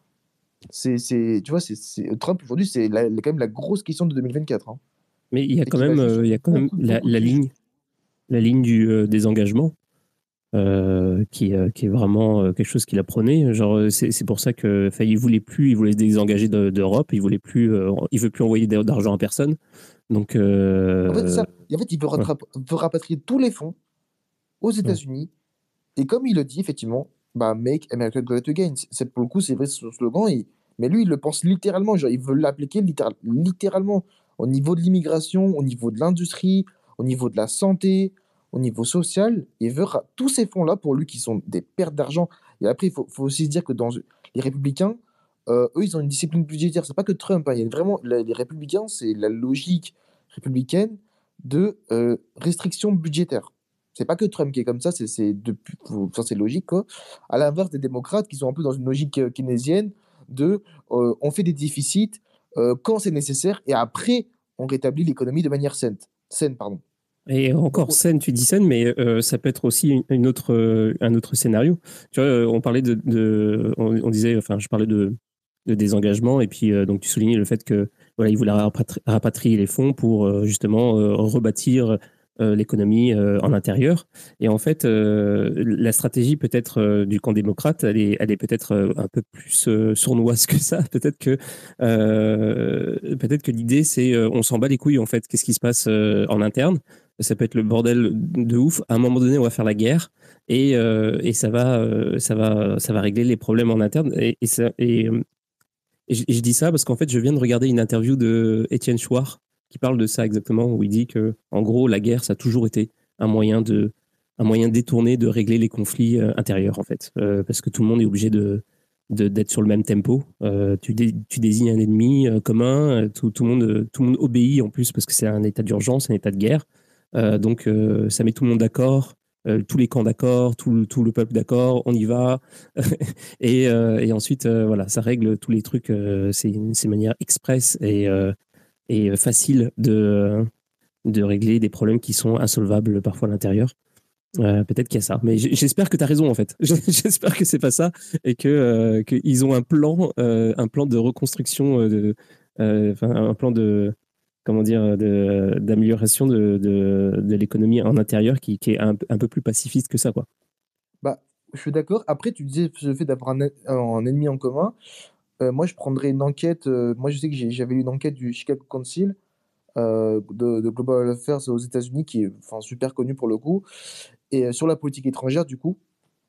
c'est, c'est, tu vois, c'est, c'est- Trump aujourd'hui, c'est la- quand même la grosse question de deux mille vingt-quatre, hein, Mais il y a et quand qui va même, jouer euh, sur il y a quand même beaucoup, la, beaucoup de la sujets. ligne, la ligne du, euh, des engagements. Euh, qui, euh, qui est vraiment euh, quelque chose qu'il apprenait. Genre, euh, c'est, c'est pour ça que, enfin, il voulait plus, il voulait se désengager de- d'Europe, il voulait plus, euh, il veut plus envoyer d'a- d'argent à personne. Donc, En fait, c'est euh, ça. Et en fait, il veut, ouais, rattrap- veut rapatrier tous les fonds aux ouais. États-Unis. Et comme il le dit, effectivement, bah, Make America Great Again. C'est, pour le coup, c'est vrai, c'est son slogan. il- Mais lui, il le pense littéralement. Genre, il veut l'appliquer littéral- littéralement au niveau de l'immigration, au niveau de l'industrie, au niveau de la santé, au niveau social. Il veut ra- tous ces fonds-là, pour lui, qui sont des pertes d'argent. Et après, il faut, faut aussi se dire que dans les républicains, euh, eux, ils ont une discipline budgétaire. C'est pas que Trump, hein. Il y a vraiment, la- les républicains, c'est la logique républicaine de euh, restriction budgétaire. C'est pas que Trump qui est comme ça, c'est c'est depuis, faut- enfin, c'est logique quoi. À l'inverse des démocrates qui sont un peu dans une logique euh, keynésienne de euh, on fait des déficits euh, quand c'est nécessaire et après on rétablit l'économie de manière saine. Saine, pardon. Et Donc, encore scène, tu dis scène, mais euh, ça peut être aussi une, une autre, euh, un autre scénario. Tu vois, euh, on parlait de, de on, on disait, enfin, je parlais de, de désengagement, et puis euh, donc tu soulignais le fait que voilà, il voulait rapatri- rapatrier les fonds pour euh, justement euh, rebâtir euh, l'économie euh, en intérieur. Et en fait, euh, la stratégie peut-être euh, du camp démocrate, elle est, elle est peut-être euh, un peu plus euh, sournoise que ça. Peut-être que euh, peut-être que l'idée c'est euh, on s'en bat les couilles en fait. Qu'est-ce qui se passe euh, en interne? Ça peut être le bordel de ouf. À un moment donné, on va faire la guerre et, euh, et ça va, euh, ça va, ça va régler les problèmes en interne. Et, et, ça, et, euh, et je, et je dis ça parce qu'en fait, je viens de regarder une interview de Étienne Chouard qui parle de ça exactement, où il dit que, en gros, la guerre, ça a toujours été un moyen de, un moyen détourné de régler les conflits euh, intérieurs, en fait, euh, parce que tout le monde est obligé de, de d'être sur le même tempo. Euh, tu, dé, tu désignes un ennemi euh, commun, euh, tout, tout, le monde, tout le monde obéit en plus parce que c'est un état d'urgence, un état de guerre. Euh, donc, euh, ça met tout le monde d'accord, euh, tous les camps d'accord, tout, tout le peuple d'accord, on y va. et, euh, et ensuite, euh, voilà, ça règle tous les trucs. Euh, c'est une, c'est une manière express et, euh, et facile de, de régler des problèmes qui sont insolvables parfois à l'intérieur. Euh, peut-être qu'il y a ça, mais j'espère que tu as raison en fait. J'espère que c'est pas ça et que euh, qu'ils ont un plan, euh, un plan de reconstruction, euh, de, euh, un plan de comment dire, de, d'amélioration de, de, de l'économie en intérieur qui, qui est un, un peu plus pacifiste que ça, quoi. bah, je suis d'accord. Après, tu disais le fait d'avoir un, un ennemi en commun. Euh, moi, je prendrais une enquête. Euh, moi, je sais que j'ai- j'avais lu une enquête du Chicago Council euh, de, de Global Affairs aux États-Unis, qui est enfin, super connu pour le coup, et euh, sur la politique étrangère, du coup,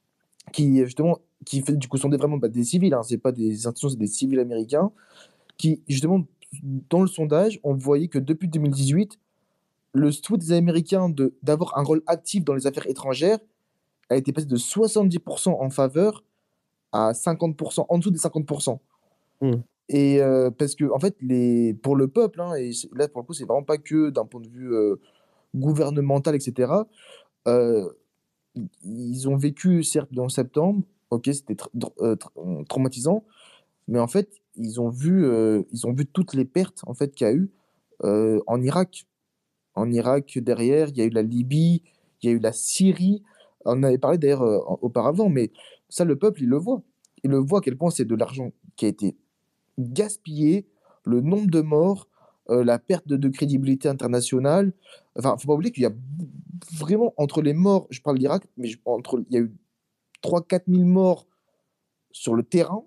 qui justement, qui fait du coup sont des, vraiment bah, des civils, hein, c'est pas des institutions, c'est des civils américains, qui justement, dans le sondage, on voyait que depuis deux mille dix-huit, le souhait des Américains de d'avoir un rôle actif dans les affaires étrangères a été passé de soixante-dix pour cent en faveur à cinquante pour cent, en dessous des cinquante pour cent. Hmm. Et euh, parce que, en fait, les, pour le peuple, hein, et c'est- là, pour le coup, c'est vraiment pas que d'un point de vue euh, gouvernemental, et cetera, euh, ils ont vécu, certes, en septembre, ok, c'était tra- dr- euh, tra- traumatisant, mais en fait, ils ont vu, euh, ils ont vu toutes les pertes en fait, qu'il y a eu euh, en Irak. En Irak, derrière, il y a eu la Libye, il y a eu la Syrie. On en avait parlé d'ailleurs euh, auparavant, mais ça, le peuple, il le voit. Il le voit à quel point c'est de l'argent qui a été gaspillé, le nombre de morts, euh, la perte de, de crédibilité internationale. Enfin, faut pas oublier qu'il y a vraiment, entre les morts, je parle d'Irak, mais je- entre, il y a eu trois quatre mille morts sur le terrain,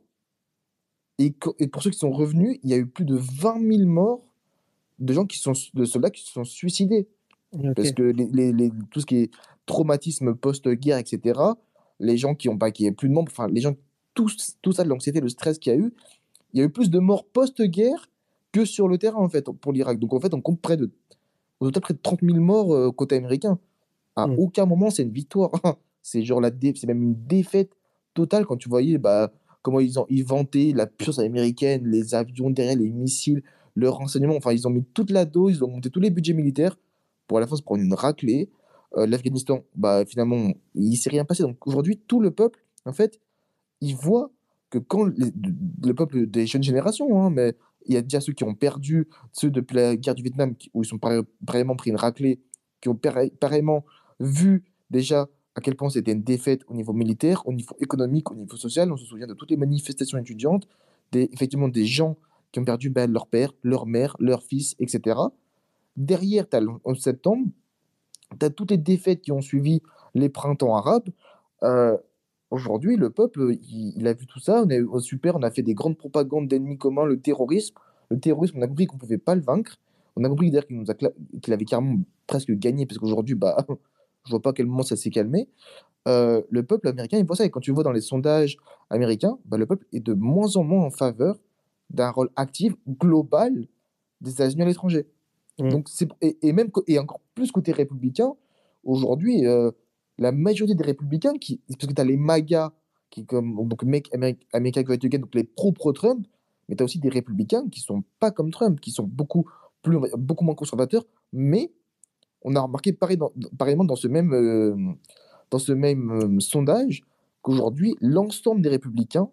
et, que- et pour ceux qui sont revenus, il y a eu plus de vingt mille morts de gens qui sont, de soldats qui se sont suicidés. Parce Ok. que les, les- les- tout ce qui est traumatisme post-guerre, et cetera, les gens qui ont pas, qui avaient plus de membres, enfin, les gens, tout, tout ça, l'anxiété, le stress qu'il y a eu, il y a eu plus de morts post-guerre que sur le terrain, en fait, pour l'Irak. Donc, en fait, on compte près de, au total, près de trente mille morts euh, côté américain. À Hmm. aucun moment, c'est une victoire. C'est genre la dé- c'est même une défaite totale quand tu voyais bah, comment ils ont ils vantaient la puissance américaine, les avions derrière, les missiles, le renseignement. Enfin, ils ont mis toute la dose, ils ont monté tous les budgets militaires pour à la fin se prendre une raclée. Euh, L'Afghanistan, bah, finalement, il s'est rien passé. Donc aujourd'hui, tout le peuple, en fait, il voit que quand les- le peuple des jeunes générations, hein, mais il y a déjà ceux qui ont perdu, ceux depuis la guerre du Vietnam, qui- où ils sont pare- pareillement pris une raclée, qui ont pareil- pareillement vu déjà à quel point c'était une défaite au niveau militaire, au niveau économique, au niveau social. On se souvient de toutes les manifestations étudiantes, des, effectivement des gens qui ont perdu ben, leur père, leur mère, leur fils, et cetera. Derrière, tu as le onze septembre, tu as toutes les défaites qui ont suivi les printemps arabes. Euh, Aujourd'hui, le peuple, il, il a vu tout ça. On a eu, oh, super, on a fait des grandes propagandes d'ennemis communs, le terrorisme. Le terrorisme, on a compris qu'on ne pouvait pas le vaincre. On a compris d'ailleurs qu'il nous a cla- qu'il avait carrément presque gagné, parce qu'aujourd'hui, bah, je vois pas à quel moment ça s'est calmé. Euh, le peuple américain, il voit ça. Et quand tu vois dans les sondages américains, bah, le peuple est de moins en moins en faveur d'un rôle actif global des États-Unis à l'étranger. Hmm. Donc, c'est, et, et même, co- et encore plus côté républicain, aujourd'hui, euh, la majorité des républicains, qui, parce que tu as les MAGA, qui comme, donc Make America, America Great Again, donc les pro-pro-Trump, mais tu as aussi des républicains qui sont pas comme Trump, qui sont beaucoup, plus, beaucoup moins conservateurs, mais on a remarqué pareil dans, pareillement dans ce même, euh, dans ce même euh, sondage qu'aujourd'hui, l'ensemble des républicains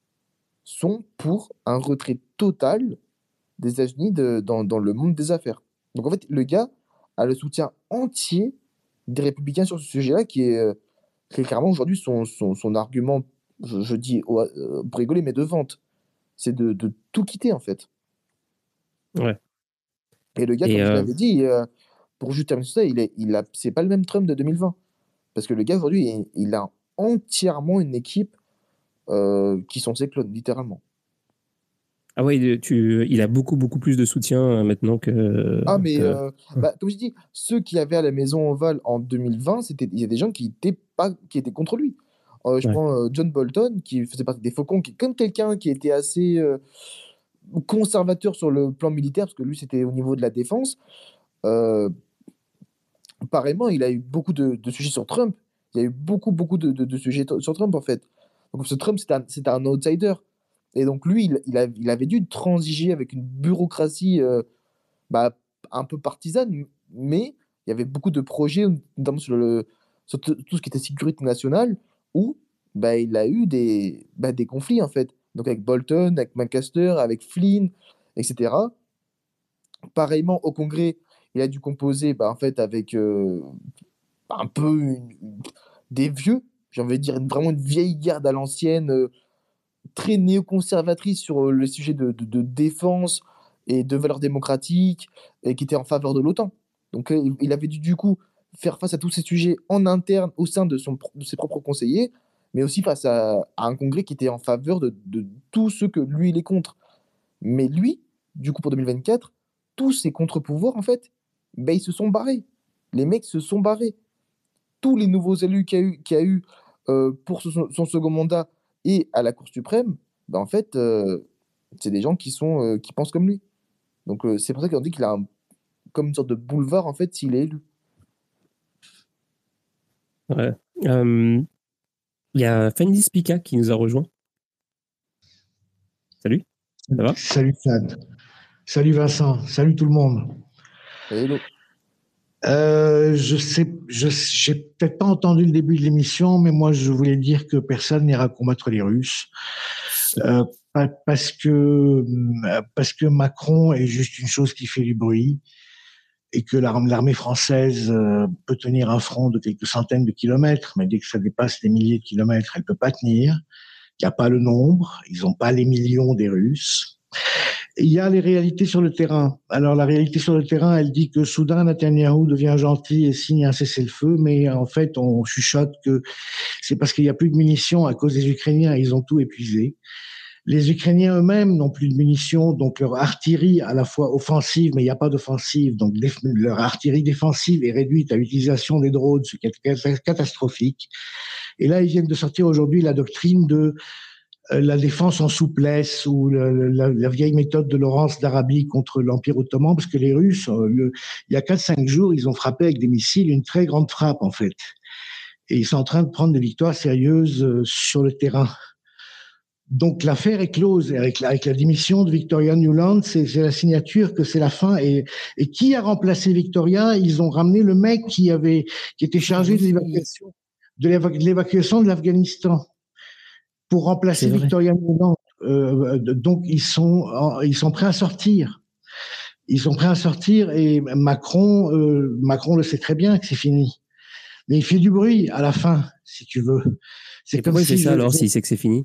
sont pour un retrait total des États-Unis de- dans, dans le monde des affaires. Donc en fait, le gars a le soutien entier des républicains sur ce sujet-là, qui est, euh, qui est clairement aujourd'hui son, son, son argument, je, je dis au- euh, pour rigoler, mais de vente. C'est de, de tout quitter en fait. Ouais. Et le gars, Et comme je euh, l'avais dit, euh, pour juste terminer sur ça, il est, il a, c'est pas le même Trump de deux mille vingt. Parce que le gars aujourd'hui, il, il a entièrement une équipe euh, qui sont ses clones, littéralement. ah ouais, tu, il a beaucoup, beaucoup plus de soutien euh, maintenant que. Ah, mais que... euh, bah, comme je dis, ceux qui avaient à la Maison Ovale en deux mille vingt, c'était, il y a des gens qui étaient, pas, qui étaient contre lui. Euh, je Ouais. prends euh, John Bolton, qui faisait partie des Faucons, qui est comme quelqu'un qui était assez euh, conservateur sur le plan militaire, parce que lui, c'était au niveau de la défense. Euh, Pareillement, il a eu beaucoup de, de sujets sur Trump. Il y a eu beaucoup, beaucoup de, de- de sujets t- sur Trump, en fait. Donc, ce Trump, c'était un, c'était un outsider. Et donc, lui, il, il, a- il avait dû transiger avec une bureaucratie euh, bah, un peu partisane, mais il y avait beaucoup de projets, notamment sur, le, sur t- tout ce qui était sécurité nationale, où bah, il a eu des, bah, des conflits, en fait. Donc, avec Bolton, avec Lancaster, avec Flynn, et cetera. Pareillement, au Congrès, il a dû composer bah, en fait, avec euh, un peu une- une- des vieux, j'ai envie de dire une- vraiment une vieille garde à l'ancienne, euh, très néoconservatrice sur euh, le sujet de, de- de défense et de valeurs démocratiques, et qui était en faveur de l'OTAN. Donc euh, il il avait dû du coup faire face à tous ces sujets en interne au sein de, son, pro- de ses propres conseillers, mais aussi face à, à un Congrès qui était en faveur de, de tous ceux que lui, il est contre. Mais lui, du coup, pour deux mille vingt-quatre, tous ces contre-pouvoirs, en fait, ben, ils se sont barrés. Les mecs se sont barrés. Tous les nouveaux élus qu'il y a eu, qu'il y a eu euh, pour son, son second mandat et à la Cour suprême, ben, en fait, euh, c'est des gens qui, sont, euh, qui pensent comme lui. Donc, euh, c'est pour ça qu'on dit qu'il a un, comme une sorte de boulevard, en fait, s'il est élu. Ouais. Euh, Il y a Fendi Spica qui nous a rejoint. Salut, ça va? Salut Sad. Salut Vincent. Salut tout le monde. Hello. Euh, je sais, je j'ai peut-être pas entendu le début de l'émission, mais moi je voulais dire que personne n'ira combattre les Russes euh, parce que parce que Macron est juste une chose qui fait du bruit et que l'armée française peut tenir un front de quelques centaines de kilomètres, mais dès que ça dépasse les milliers de kilomètres, elle peut pas tenir. Il n'y a pas le nombre, ils n'ont pas les millions des Russes. Il y a les réalités sur le terrain. Alors la réalité sur le terrain, elle dit que soudain Netanyahou devient gentil et signe un cessez-le-feu, mais en fait on chuchote que c'est parce qu'il n'y a plus de munitions à cause des Ukrainiens, ils ont tout épuisé. Les Ukrainiens eux-mêmes n'ont plus de munitions, donc leur artillerie à la fois offensive, mais il n'y a pas d'offensive, donc leur artillerie défensive est réduite à l'utilisation des drones, ce qui est catastrophique. Et là, ils viennent de sortir aujourd'hui la doctrine de la défense en souplesse ou la, la, la vieille méthode de Laurence d'Arabie contre l'Empire ottoman, parce que les Russes, le, il y a quatre cinq jours, ils ont frappé avec des missiles une très grande frappe, en fait. Et ils sont en train de prendre des victoires sérieuses sur le terrain. Donc l'affaire est close. Avec la, avec la démission de Victoria Nuland, c'est, c'est la signature que c'est la fin. Et, et qui a remplacé Victoria? Ils ont ramené le mec qui avait, qui était chargé de l'évacuation, de, l'évacu- de l'évacuation de l'Afghanistan pour remplacer Victoria Nuland. Euh, donc ils sont, ils sont prêts à sortir. Ils sont prêts à sortir et Macron, euh, Macron le sait très bien que c'est fini. Mais il fait du bruit à la fin, si tu veux. C'est et pourquoi il fait ça alors, s'il sait que c'est fini?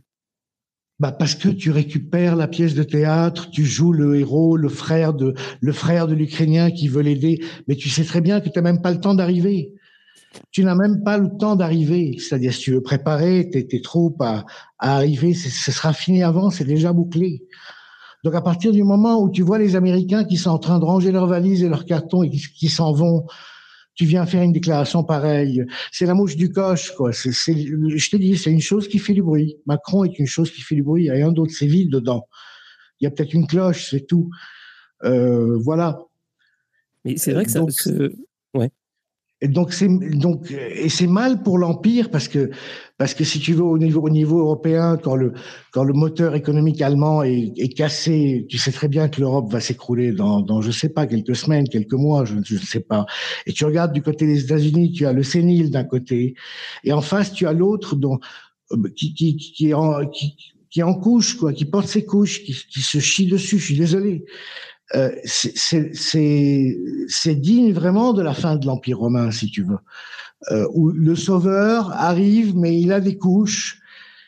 Bah parce que tu récupères la pièce de théâtre, tu joues le héros, le frère de le frère de l'Ukrainien qui veut l'aider, mais tu sais très bien que tu n'as même pas le temps d'arriver. Tu n'as même pas le temps d'arriver. C'est-à-dire, si tu veux préparer tes, tes troupes à, à arriver, ce sera fini avant, c'est déjà bouclé. Donc à partir du moment où tu vois les Américains qui sont en train de ranger leurs valises et leurs cartons et qui, qui s'en vont, tu viens faire une déclaration pareille. C'est la mouche du coche, quoi. C'est, c'est, je te dis, c'est une chose qui fait du bruit. Macron est une chose qui fait du bruit. Il y a rien d'autre, c'est vide dedans. Il y a peut-être une cloche, c'est tout. Euh, voilà. Mais c'est vrai que ça... Donc, ce... ouais. Et donc c'est donc et c'est mal pour l'empire parce que parce que si tu veux au niveau au niveau européen quand le quand le moteur économique allemand est, est cassé, tu sais très bien que l'Europe va s'écrouler dans dans je sais pas quelques semaines, quelques mois, je ne sais pas. Et tu regardes du côté des États-Unis, tu as le sénile d'un côté et en face tu as l'autre dont qui qui qui est en qui, qui est en couche quoi, qui porte ses couches, qui, qui se chie dessus. Je suis désolé. Euh, c'est, c'est, c'est, c'est digne vraiment de la fin de l'Empire romain, si tu veux, euh, où le sauveur arrive, mais il a des couches,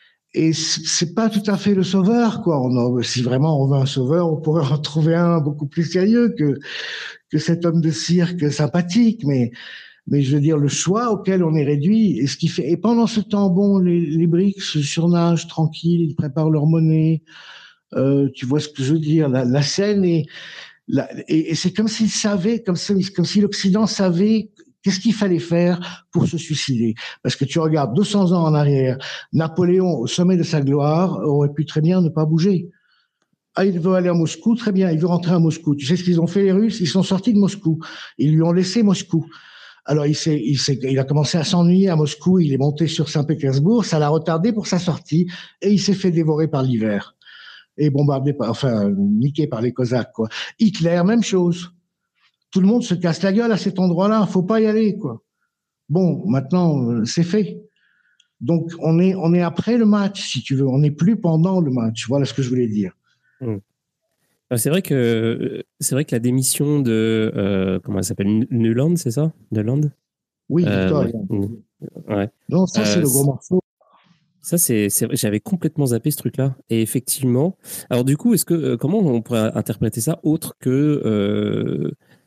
et c'est, c'est pas tout à fait le sauveur, quoi. On a, si vraiment on veut un sauveur, on pourrait en trouver un beaucoup plus sérieux que que cet homme de cirque sympathique, mais mais je veux dire le choix auquel on est réduit, et ce qui fait, et pendant ce temps, bon, les, les BRICS surnagent tranquilles, ils préparent leur monnaie. Euh, tu vois ce que je veux dire, la, la scène est, la, et, et c'est comme s'ils savaient, comme si, comme si l'Occident savait qu'est-ce qu'il fallait faire pour se suicider. Parce que tu regardes deux cents ans en arrière, Napoléon, au sommet de sa gloire, aurait pu très bien ne pas bouger. Ah, il veut aller à Moscou, très bien, il veut rentrer à Moscou. Tu sais ce qu'ils ont fait les Russes? Ils sont sortis de Moscou. Ils lui ont laissé Moscou. Alors il, s'est, il, s'est, il a commencé à s'ennuyer à Moscou, il est monté sur Saint-Pétersbourg, ça l'a retardé pour sa sortie, et il s'est fait dévorer par l'hiver. Et bombardé par, enfin, niqué par les Cosaques, quoi. Hitler, même chose. Tout le monde se casse la gueule à cet endroit-là. Faut pas y aller, quoi. Bon, maintenant, euh, c'est fait. Donc, on est, on est après le match, si tu veux. On n'est plus pendant le match. Voilà ce que je voulais dire. Mmh. C'est vrai que, c'est vrai que la démission de, euh, comment elle s'appelle, Nuland, c'est ça? Nuland? Oui, Victoria. Euh, ouais. ouais. Non, ça, c'est euh, le gros morceau. Ça, c'est, c'est, j'avais complètement zappé ce truc-là. Et effectivement, alors du coup, est-ce que, euh, comment on pourrait interpréter ça autre que, euh,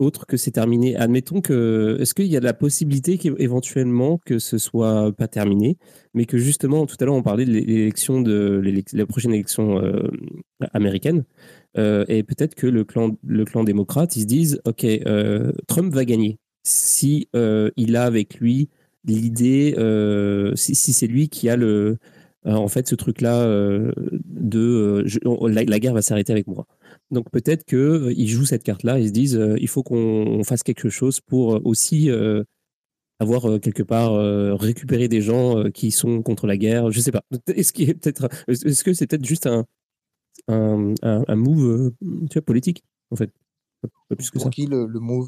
autre que c'est terminé. Admettons que, est-ce qu'il y a la possibilité qu'éventuellement que ce soit pas terminé, mais que justement, tout à l'heure, on parlait de l'élection de la prochaine élection euh, américaine, euh, et peut-être que le clan, le clan démocrate, ils se disent, ok, euh, Trump va gagner si euh, il a avec lui l'idée, euh, si, si c'est lui qui a le, euh, en fait, ce truc-là euh, de, euh, je, on, la, la guerre va s'arrêter avec moi. Donc peut-être qu'ils euh, jouent cette carte-là, ils se disent euh, il faut qu'on fasse quelque chose pour aussi euh, avoir euh, quelque part euh, récupéré des gens euh, qui sont contre la guerre. Je sais pas. Est-ce qu'il est peut-être, est-ce que c'est peut-être juste un un, un, un move euh, tu vois, politique en fait, pas plus que pour ça. Pour qui le, le move?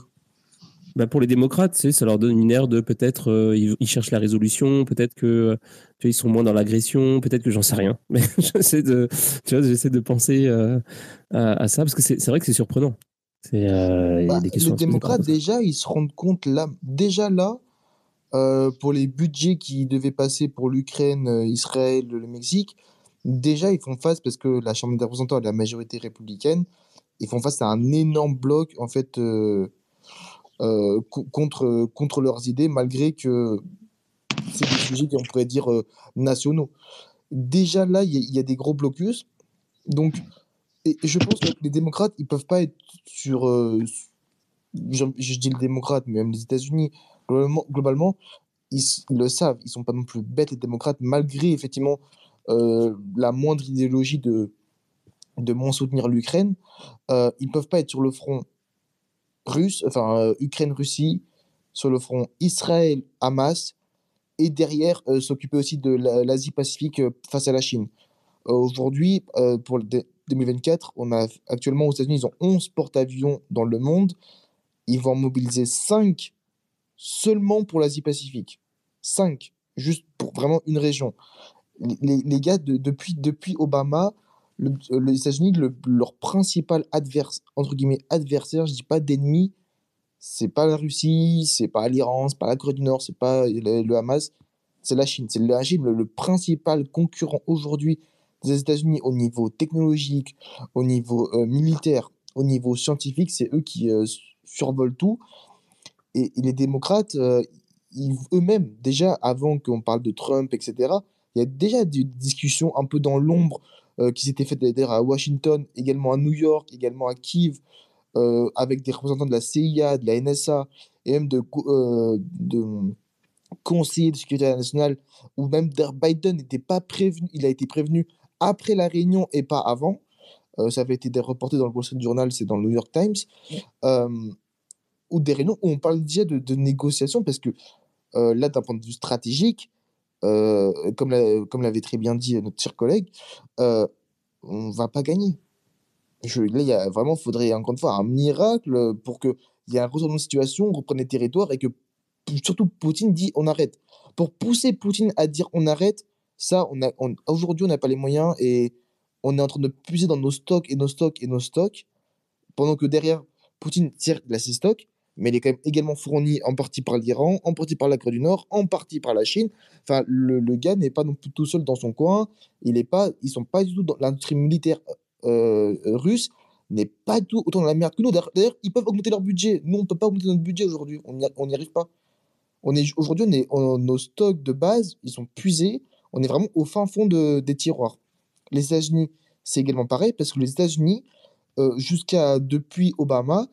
Bah pour les démocrates, tu sais, ça leur donne une aire de peut-être euh, ils, ils cherchent la résolution, peut-être que tu vois, ils sont moins dans l'agression, peut-être que j'en sais rien. Mais j'essaie de, tu vois, j'essaie de penser euh, à, à ça parce que c'est, c'est vrai que c'est surprenant. C'est euh, Bah, des questions les à se poser par démocrates, rapport à ça. déjà, ils se rendent compte là, déjà là, euh, pour les budgets qui devaient passer pour l'Ukraine, euh, Israël, le Mexique, déjà ils font face, parce que la Chambre des représentants a la majorité républicaine, ils font face à un énorme bloc en fait euh, euh, co- contre, contre leurs idées, malgré que c'est des sujets qu'on pourrait dire euh, nationaux. Déjà là, il y, a- il y a des gros blocus. Donc, et je pense que les démocrates, ils peuvent pas être sur. euh, je, je dis le démocrate, mais même les États-Unis, globalement, globalement ils, s- ils le savent. Ils sont pas non plus bêtes, les démocrates, malgré effectivement euh, la moindre idéologie de, de moins soutenir l'Ukraine. Euh, ils peuvent pas être sur le front russe, enfin euh, Ukraine-Russie, sur le front Israël-Hamas, et derrière euh, s'occuper aussi de la- l'Asie-Pacifique euh, face à la Chine. Euh, Aujourd'hui, euh, pour le dé- deux mille vingt-quatre, on a actuellement aux États-Unis, ils ont onze porte-avions dans le monde. Ils vont en mobiliser cinq seulement pour l'Asie-Pacifique. Cinq, juste pour vraiment une région. Les, les- les gars, de- depuis, depuis Obama, le- euh, les États-Unis, le- leur principal adversaire, entre guillemets, adversaire, je dis pas d'ennemi, c'est pas la Russie, c'est pas l'Iran, c'est pas la Corée du Nord, c'est pas le, le Hamas, c'est la Chine. C'est la Chine, le, le principal concurrent aujourd'hui des États-Unis au niveau technologique, au niveau euh, militaire, au niveau scientifique, c'est eux qui euh, survolent tout. Et, et les démocrates, euh, ils- eux-mêmes, déjà avant qu'on parle de Trump, et cetera, il y a déjà des discussions un peu dans l'ombre euh, qui s'étaient faites d'ailleurs à Washington, également à New York, également à Kiev, euh, avec des représentants de la C I A, de la N S A, et même de, co- euh, de conseillers de sécurité nationale, où même der- Biden n'était pas prévenu, il a été prévenu après la réunion et pas avant. Euh, ça avait été dé- reporté dans le Wall Street Journal, c'est dans le New York Times, euh, ou des réunions où on parle déjà de, de négociations, parce que euh, là, d'un point de vue stratégique, euh, comme l'a- comme l'avait très bien dit notre cher collègue, euh, on va pas gagner. Je, là, il y a vraiment, faudrait encore une fois un miracle pour qu'il y ait un retournement de situation, on reprenne les territoires et que surtout Poutine dit on arrête. Pour pousser Poutine à dire on arrête, ça, on a, on- aujourd'hui, on n'a pas les moyens et on est en train de puiser dans nos stocks et nos stocks et nos stocks, pendant que derrière, Poutine, certes, il a ses stocks, mais il est quand même également fourni en partie par l'Iran, en partie par la Corée du Nord, en partie par la Chine. Enfin, le, le gars n'est pas non plus tout seul dans son coin. Il est pas, ils sont pas du tout dans l'industrie militaire euh, euh, russe n'est pas du tout autant dans la merde que nous. D'ailleurs, d'ailleurs, ils peuvent augmenter leur budget. Nous, on ne peut pas augmenter notre budget aujourd'hui. On n'y on n'y arrive pas. On est, aujourd'hui, on est, on- nos stocks de base, ils sont puisés. On est vraiment au fin fond de, des tiroirs. Les États-Unis, c'est également pareil, parce que les États-Unis, euh, jusqu'à depuis Obama,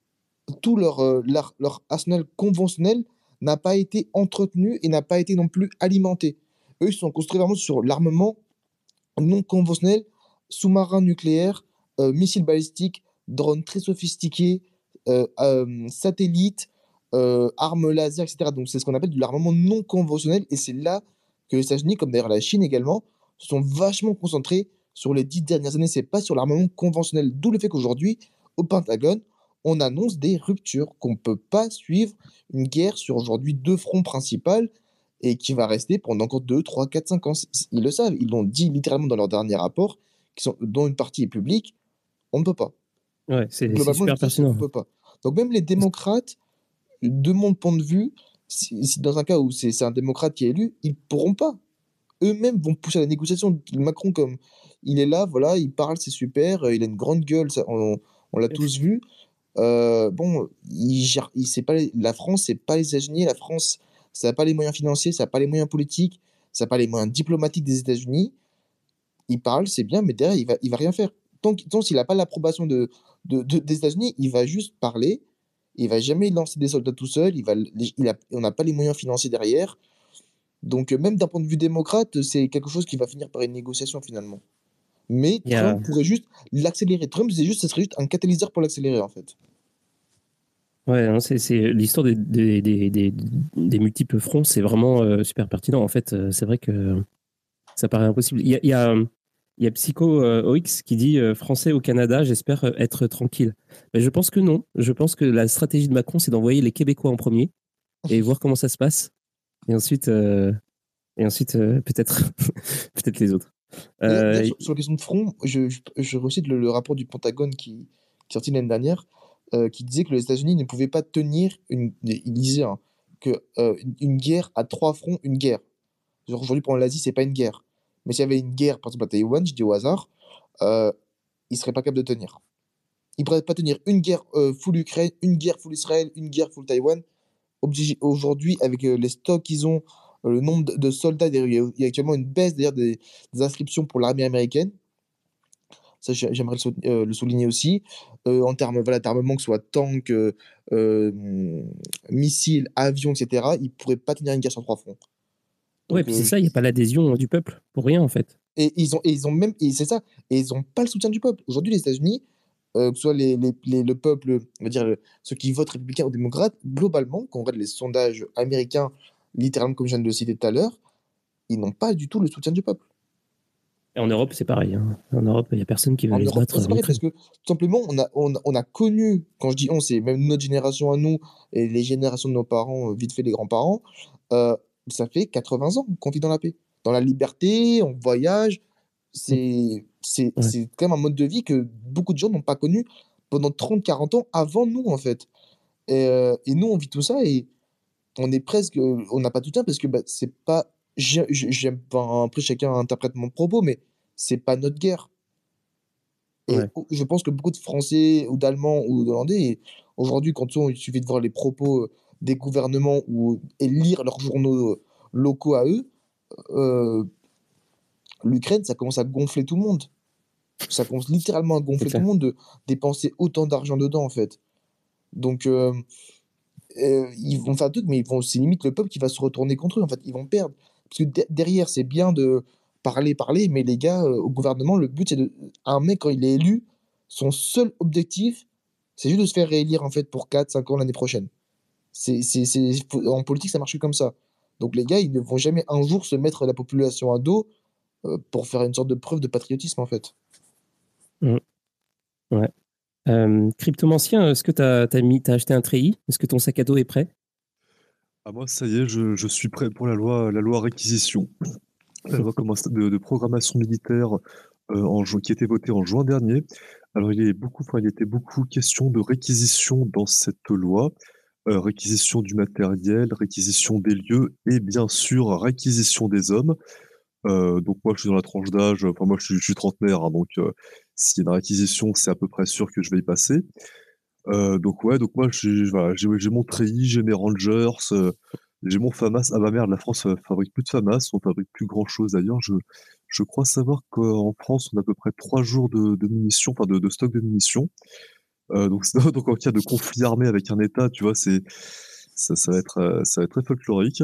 tout leur, euh, leur, leur arsenal conventionnel n'a pas été entretenu et n'a pas été non plus alimenté. Eux, ils sont construits vraiment sur l'armement non conventionnel, sous-marins nucléaires, euh, missiles balistiques, drones très sophistiqués, euh, euh, satellites, euh, armes laser, et cetera. Donc c'est ce qu'on appelle de l'armement non conventionnel, et c'est là que les États-Unis, comme d'ailleurs la Chine également, se sont vachement concentrés sur les dix dernières années. C'est pas sur l'armement conventionnel. D'où le fait qu'aujourd'hui, au Pentagone, on annonce des ruptures, qu'on ne peut pas suivre une guerre sur aujourd'hui deux fronts principaux et qui va rester pendant encore deux, trois, quatre, cinq ans. C- c- Ils le savent, ils l'ont dit littéralement dans leur dernier rapport, qui sont, dont une partie est publique, on ne peut pas. Ouais, c'est, c'est Globalement, ils super disent on pertinent. ne peut pas. Donc même les démocrates, de mon point de vue, si, si dans un cas où c'est c'est un démocrate qui est élu, ils ne pourront pas. Eux-mêmes vont pousser à la négociation. Macron, comme il est là, voilà, il parle, c'est super, euh, il a une grande gueule, ça, on, on l'a tous vu. Euh, bon, il gère, il, c'est pas les- la France, c'est pas les États-Unis. La France, ça n'a pas les moyens financiers, ça n'a pas les moyens politiques, ça n'a pas les moyens diplomatiques des États-Unis. Il parle, c'est bien, mais derrière, il va, il va rien faire. Tant, qu'il- tant qu'il n'a pas l'approbation de, de, de- des États-Unis, il va juste parler. Il va jamais lancer des soldats tout seul. Il va, il a, on n'a pas les moyens financiers derrière. Donc, euh, même d'un point de vue démocrate, c'est quelque chose qui va finir par une négociation finalement. Mais Il y a, Trump pourrait juste l'accélérer. Trump, c'est juste, ce serait juste un catalyseur pour l'accélérer en fait. ouais, hein, c'est, c'est l'histoire des, des, des, des, des multiples fronts, c'est vraiment euh, super pertinent. En fait, euh, c'est vrai que ça paraît impossible. Il y a, il y a, il y a Psycho euh, O X qui dit euh, Français au Canada, j'espère euh, être tranquille. Mais je pense que non. Je pense que la stratégie de Macron, c'est d'envoyer les Québécois en premier et voir comment ça se passe. Et ensuite, euh, et ensuite euh, peut-être, peut-être les autres. D'ailleurs, d'ailleurs, Euh, sur, sur la question de front, je, je, je recite le, le rapport du Pentagone qui, qui est sorti l'année dernière, euh, qui disait que les États-Unis ne pouvaient pas tenir une. Il disait hein, que euh, une, une guerre à trois fronts, une guerre. Genre aujourd'hui pour l'Asie, c'est pas une guerre. Mais s'il y avait une guerre, par exemple à Taïwan, je dis au hasard, euh, ils seraient pas capables de tenir. Ils pourraient pas tenir une guerre euh, full Ukraine, une guerre full Israël, une guerre full Taïwan. Obligé- Aujourd'hui, avec euh, les stocks qu'ils ont, euh, le nombre de, de soldats, d'ailleurs, il y, a, il y a actuellement une baisse d'ailleurs des, des inscriptions pour l'armée américaine. Ça, j'ai- j'aimerais le, sou- euh, le souligner aussi. Euh, en termes voilà, d'armement, que ce soit tanks, euh, euh, missiles, avions, et cetera, ils ne pourraient pas tenir une guerre sur trois fronts. ouais, Donc, puis c'est euh, ça, il n'y a pas l'adhésion du peuple pour rien, en fait. et ils ont, et ils ont même, et c'est ça, et ils n'ont pas le soutien du peuple. Aujourd'hui, les États-Unis, euh, que ce soit les, les- les- le peuple, on va dire le- ceux qui votent républicains ou démocrates, globalement, quand on regarde les sondages américains, littéralement comme je viens de le citer tout à l'heure, ils n'ont pas du tout le soutien du peuple. Et en Europe, c'est pareil. Hein. En Europe, il n'y a personne qui veut En aller se Europe, battre c'est non pareil plus. parce que tout simplement, on a, on, a- on a connu, quand je dis on, c'est même notre génération à nous et les générations de nos parents, euh, vite fait les grands-parents, euh, ça fait quatre-vingts ans qu'on vit dans la paix, dans la liberté, on voyage. Mm. C'est, c'est, Ouais. c'est quand même un mode de vie que beaucoup de gens n'ont pas connu pendant trente quarante ans avant nous, en fait. Et, euh, et nous, on vit tout ça et on est presque, on n'a pas tout le temps parce que bah, c'est pas, j'ai- j'ai- j'aime pas, après chacun interprète mon propos, mais c'est pas notre guerre. Et Ouais. o- je pense que beaucoup de Français ou d'Allemands ou d'Hollandais, et aujourd'hui, quand on, il suffit de voir les propos euh, des gouvernements ou, et lire leurs journaux euh, locaux à eux, euh, l'Ukraine, ça commence à gonfler tout le monde. Ça commence littéralement à C'est gonfler tout le clair. monde de dépenser autant d'argent dedans, en fait. Donc, euh, euh, ils vont faire un truc, mais ils vont, c'est limite le peuple qui va se retourner contre eux, en fait. Ils vont perdre. Parce que de- derrière, c'est bien de parler, parler, mais les gars, euh, au gouvernement, le but, c'est de. Un mec, quand il est élu, son seul objectif, c'est juste de se faire réélire, en fait, pour quatre cinq ans l'année prochaine. C'est, c'est, c'est, faut- en politique, ça marche que comme ça. Donc, les gars, ils ne vont jamais un jour se mettre la population à dos euh, pour faire une sorte de preuve de patriotisme, en fait. Mm. Ouais. Euh, Cryptomancien, est-ce que tu as, mis, t'as acheté un treillis? Est-ce que ton sac à dos est prêt? Ah, moi, ça y est, je, je suis prêt pour la loi, la loi réquisition. La loi commence de, de programmation militaire euh, en, ju- qui a été votée en juin dernier. Alors, il, est beaucoup, enfin, il était beaucoup question de réquisition dans cette loi. Euh, réquisition du matériel, réquisition des lieux et bien sûr réquisition des hommes. Euh, donc moi je suis dans la tranche d'âge, enfin moi je suis, je suis trentenaire, hein, donc euh, s'il y a une réquisition c'est à peu près sûr que je vais y passer. Euh, donc ouais, donc moi j'ai voilà, j'ai j'ai mon treillis, j'ai mes Rangers, euh, j'ai mon FAMAS. Ah bah merde, la France euh, fabrique plus de FAMAS, on fabrique plus grand chose d'ailleurs. Je, je crois savoir qu'en France on a à peu près trois jours de, de munitions, enfin de, de stock de munitions. Euh, donc, c'est- donc en cas de conflit armé avec un État, tu vois, c'est ça, ça va être euh, ça va être très folklorique.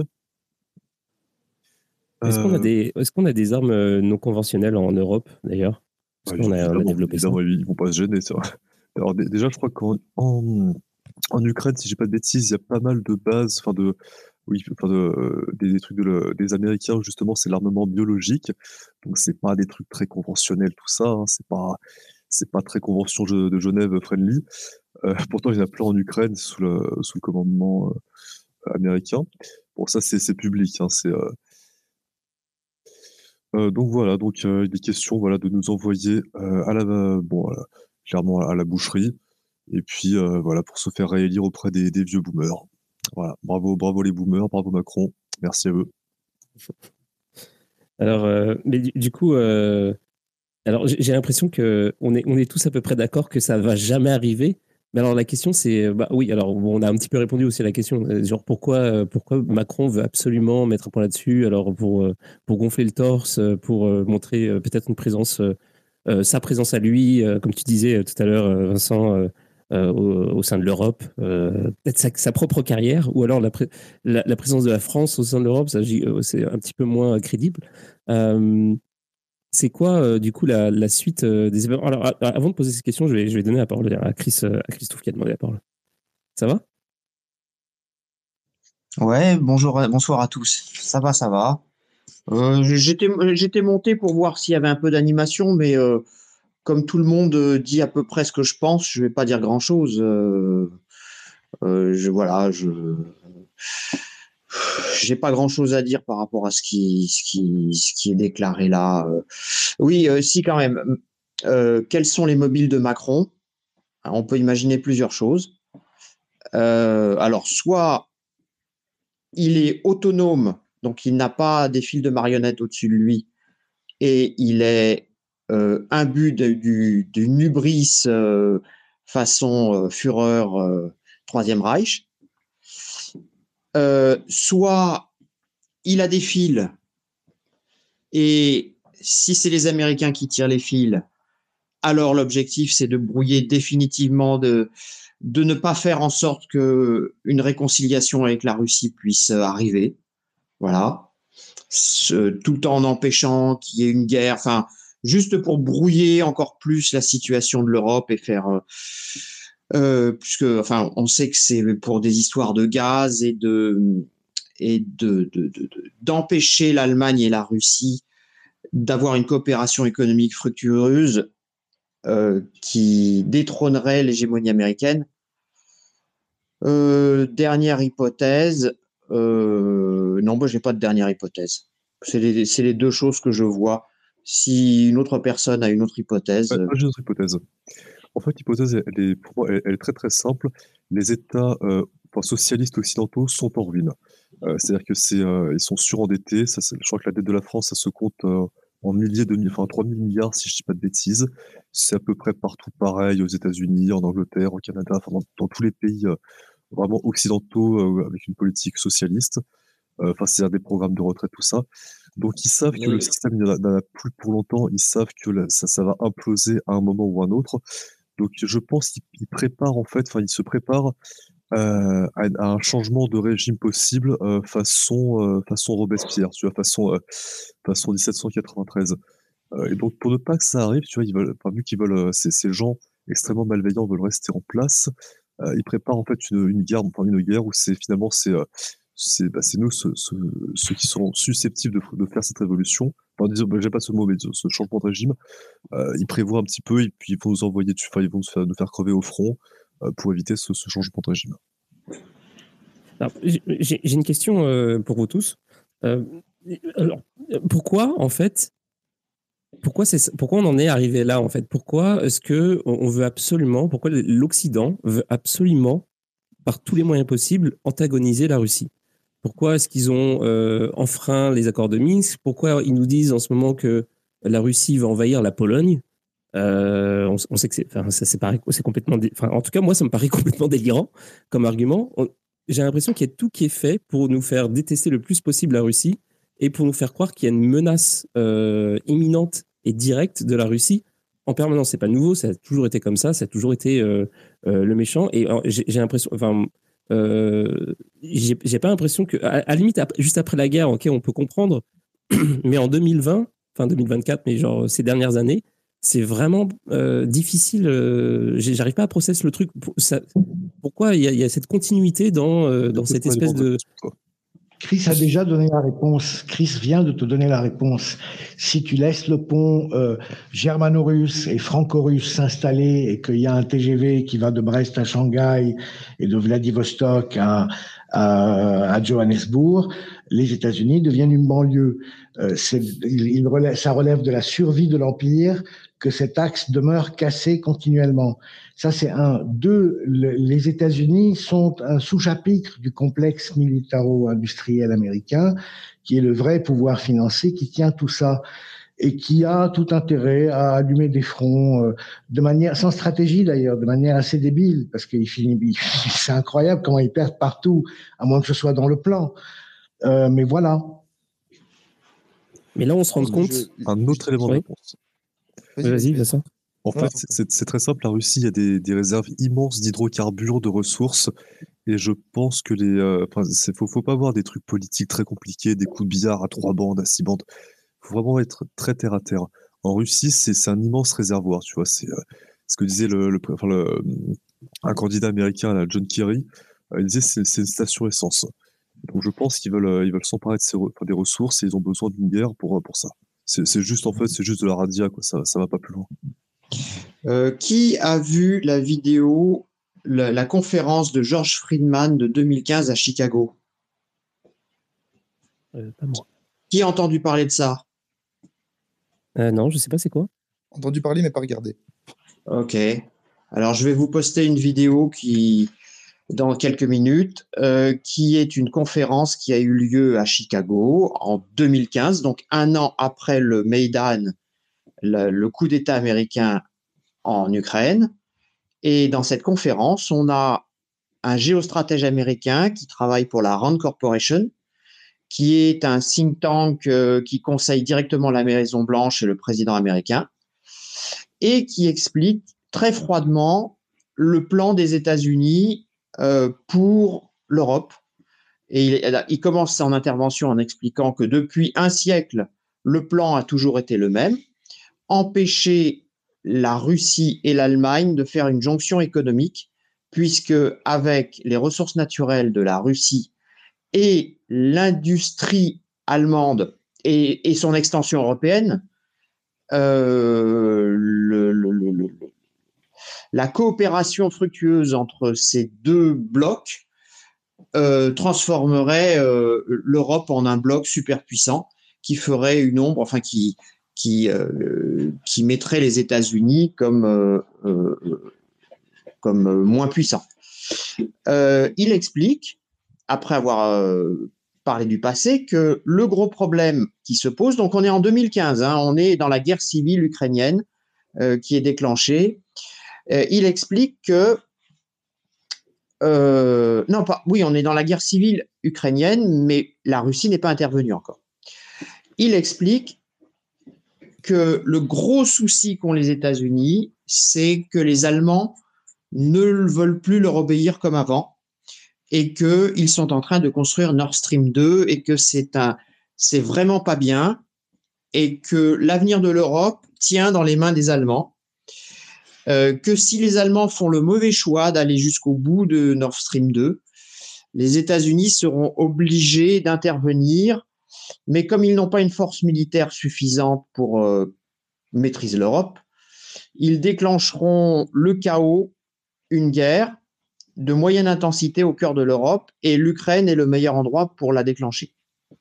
Est-ce qu'on a Euh, des, est-ce qu'on a des armes euh, non conventionnelles en Europe, d'ailleurs? Est-ce bah, qu'on a, on a évidemment, développé ça? évidemment, ils, ils vont pas se gêner, ça. Alors dé- déjà, je crois qu'en en, en Ukraine, si j'ai pas de bêtises, il y a pas mal de bases, enfin de, oui, enfin de, euh, des, des trucs de le- des Américains où justement c'est l'armement biologique, donc c'est pas des trucs très conventionnels tout ça, hein, c'est pas c'est pas très convention de de Genève friendly. Euh, pourtant, il y en a plein en Ukraine sous le sous le commandement euh, américain. Bon, ça c'est c'est public, hein, c'est euh, euh, donc voilà, donc euh, il est question voilà de nous envoyer euh, à la bon à la- clairement à la boucherie. Et puis euh, voilà, pour se faire réélire auprès des, des vieux boomers. Voilà, bravo, bravo les boomers, bravo Macron, merci à eux. Alors, euh, mais du, du coup, euh, alors j'ai j'ai l'impression que on est, on est tous à peu près d'accord que ça va jamais arriver. Mais alors la question c'est, bah oui, alors bon, on a un petit peu répondu aussi à la question, genre pourquoi, pourquoi Macron veut absolument mettre un point là-dessus, alors pour, pour gonfler le torse, pour montrer peut-être une présence, euh, sa présence à lui, euh, comme tu disais tout à l'heure, Vincent, euh, euh, au, au sein de l'Europe, euh, peut-être sa, sa propre carrière, ou alors la, pré la, la présence de la France au sein de l'Europe, ça c'est un petit peu moins crédible. Euh, C'est quoi, euh, du coup, la, la suite euh, des événements? Alors, à, avant de poser ces questions, je vais, je vais donner la parole à, Chris, euh, à Christophe qui a demandé la parole. Ça va? Ouais, bonjour, bonsoir à tous. Ça va, ça va. Euh, j'étais, j'étais monté pour voir s'il y avait un peu d'animation, mais euh, comme tout le monde dit à peu près ce que je pense, je vais pas dire grand-chose. Euh, euh, je, voilà, je j'ai pas grand-chose à dire par rapport à ce qui, ce qui, ce qui est déclaré là. Oui, euh, si quand même. Euh, quels sont les mobiles de Macron? Alors, on peut imaginer plusieurs choses. Euh, alors, soit il est autonome, donc il n'a pas des fils de marionnettes au-dessus de lui, et il est euh, imbu du, du hubris euh, façon euh, Führer euh, Troisième Reich. Euh, soit il a des fils, et si c'est les Américains qui tirent les fils, alors l'objectif c'est de brouiller définitivement, de, de ne pas faire en sorte que une réconciliation avec la Russie puisse arriver. Voilà. Ce, tout le temps en empêchant qu'il y ait une guerre, enfin, juste pour brouiller encore plus la situation de l'Europe et faire, euh, euh, puisque, enfin, on sait que c'est pour des histoires de gaz et de et de, de, de, de d'empêcher l'Allemagne et la Russie d'avoir une coopération économique fructueuse euh, qui détrônerait l'hégémonie américaine. Euh, dernière hypothèse, euh, non, moi j'ai pas de dernière hypothèse. C'est les, c'est les deux choses que je vois. Si une autre personne a une autre hypothèse. Ouais, j'ai une autre hypothèse. En fait, l'hypothèse, elle est, pour moi, elle, elle est très très simple. Les États euh, enfin, socialistes occidentaux sont en ruine. Euh, c'est-à-dire que c'est, euh, ils sont surendettés. Ça, je crois que la dette de la France, ça se compte euh, en milliers de, enfin trois mille milliards si je dis pas de bêtises. C'est à peu près partout pareil aux États-Unis, en Angleterre, au Canada, enfin dans, dans tous les pays euh, vraiment occidentaux euh, avec une politique socialiste. Enfin, euh, c'est-à-dire des programmes de retraite, tout ça. Donc ils savent que le système n'en a plus pour longtemps. Ils savent que la, ça, ça va imploser à un moment ou à un autre. Donc je pense qu'ils préparent en fait, enfin ils se préparent euh, à, à un changement de régime possible euh, façon euh, façon Robespierre, tu vois, façon euh, façon dix-sept cent quatre-vingt-treize. Euh, et donc pour ne pas que ça arrive, tu vois, ils veulent, enfin, vu qu'ils veulent, euh, ces, ces gens extrêmement malveillants veulent rester en place, euh, ils préparent en fait une, une guerre, enfin une guerre où c'est finalement c'est euh, c'est bah, c'est nous ceux, ceux, ceux qui sont susceptibles de, de faire cette révolution. Enfin, disons, bah, j'ai pas ce mot, mais ce changement de régime. Euh, ils prévoient un petit peu et puis ils vont nous envoyer, enfin, ils vont nous faire, nous faire crever au front euh, pour éviter ce, ce changement de régime. J'ai une question euh, pour vous tous. Euh, alors, pourquoi, en fait, pourquoi, pourquoi on en est arrivé là, en fait? Pourquoi est-ce qu'on on veut absolument, pourquoi l'Occident veut absolument, par tous les moyens possibles, antagoniser la Russie? Pourquoi est-ce qu'ils ont euh, enfreint les accords de Minsk? Pourquoi ils nous disent en ce moment que la Russie va envahir la Pologne? Euh, on, on sait que c'est, enfin, ça, c'est pareil, c'est complètement, dé... enfin, en tout cas, moi, ça me paraît complètement délirant comme argument. On... J'ai l'impression qu'il y a tout qui est fait pour nous faire détester le plus possible la Russie et pour nous faire croire qu'il y a une menace euh, imminente et directe de la Russie en permanence. C'est pas nouveau, ça a toujours été comme ça, ça a toujours été euh, euh, le méchant. Et j'ai, j'ai l'impression, enfin, euh, j'ai, j'ai pas l'impression que, à, à la limite, après, juste après la guerre, ok, on peut comprendre, mais en deux mille vingt, enfin deux mille vingt-quatre, mais genre ces dernières années, c'est vraiment euh, difficile. Euh, j'arrive pas à processer le truc. Ça, pourquoi il y, y a cette continuité dans, euh, dans cette espèce de... Chris a déjà donné la réponse. Chris vient de te donner la réponse. Si tu laisses le pont euh, germano-russe et franco-russe s'installer et qu'il y a un T G V qui va de Brest à Shanghai et de Vladivostok à, à, à Johannesburg, les États-Unis deviennent une banlieue. Euh, c'est, il, il relève, ça relève de la survie de l'Empire que cet axe demeure cassé continuellement. Ça, c'est un. Deux, le, les États-Unis sont un sous-chapitre du complexe militaro-industriel américain, qui est le vrai pouvoir financier qui tient tout ça. et qui a tout intérêt à allumer des fronts euh, de manière, sans stratégie d'ailleurs, de manière assez débile, parce qu'il finit, c'est incroyable comment ils perdent partout, à moins que ce soit dans le plan. Euh, mais voilà. Mais là, on se rend compte. Je... Un autre élément de réponse. Vas-y, vas-y, vas ça. En fait, c'est très simple. La Russie, il y a des, des réserves immenses d'hydrocarbures, de ressources. Et je pense que les. Euh, enfin, il faut, faut pas avoir des trucs politiques très compliqués, des coups de billard à trois bandes, à six bandes. Il faut vraiment être très terre à terre. En Russie, c'est un immense réservoir. Tu vois, c'est euh, ce que disait le, le, enfin, le, un candidat américain, là, John Kerry. Euh, il disait c'est c'est une station essence. Donc je pense qu'ils veulent, ils veulent s'emparer de ces re, des ressources et ils ont besoin d'une guerre pour, pour ça. C'est juste, en fait, c'est juste de la radia, quoi. Ça, ça va pas plus loin. Euh, qui a vu la vidéo, la, la conférence de George Friedman de deux mille quinze à Chicago? euh, Pas moi. Qui a entendu parler de ça? euh, Non, je sais pas c'est quoi. Entendu parler, mais pas regardé. Ok. Alors, je vais vous poster une vidéo qui, dans quelques minutes, euh, qui est une conférence qui a eu lieu à Chicago en deux mille quinze, donc un an après le Maïdan, le, le coup d'État américain en Ukraine. Et dans cette conférence, on a un géostratège américain qui travaille pour la Rand Corporation, qui est un think tank euh, qui conseille directement la Maison-Blanche et le président américain, et qui explique très froidement le plan des États-Unis euh, pour l'Europe. Et il, il commence son intervention en expliquant que depuis un siècle, le plan a toujours été le même, empêcher la Russie et l'Allemagne de faire une jonction économique, puisque avec les ressources naturelles de la Russie et l'industrie allemande et, et son extension européenne, euh, le, le, le, le, la coopération fructueuse entre ces deux blocs euh, transformerait euh, l'Europe en un bloc super puissant qui ferait une ombre, enfin qui qui euh, qui mettrait les États-Unis comme euh, euh, comme moins puissants. Euh, il explique, après avoir euh, parlé du passé, que le gros problème qui se pose, donc on est en deux mille quinze, hein, on est dans la guerre civile ukrainienne euh, qui est déclenchée. Euh, il explique que euh, non pas, oui, on est dans la guerre civile ukrainienne, mais la Russie n'est pas intervenue encore. Il explique que le gros souci qu'ont les États-Unis, c'est que les Allemands ne veulent plus leur obéir comme avant et qu'ils sont en train de construire Nord Stream deux et que c'est un, c'est vraiment pas bien et que l'avenir de l'Europe tient dans les mains des Allemands. Euh, que si les Allemands font le mauvais choix d'aller jusqu'au bout de Nord Stream deux, les États-Unis seront obligés d'intervenir. Mais comme ils n'ont pas une force militaire suffisante pour euh, maîtriser l'Europe, ils déclencheront le chaos, une guerre de moyenne intensité au cœur de l'Europe, et l'Ukraine est le meilleur endroit pour la déclencher.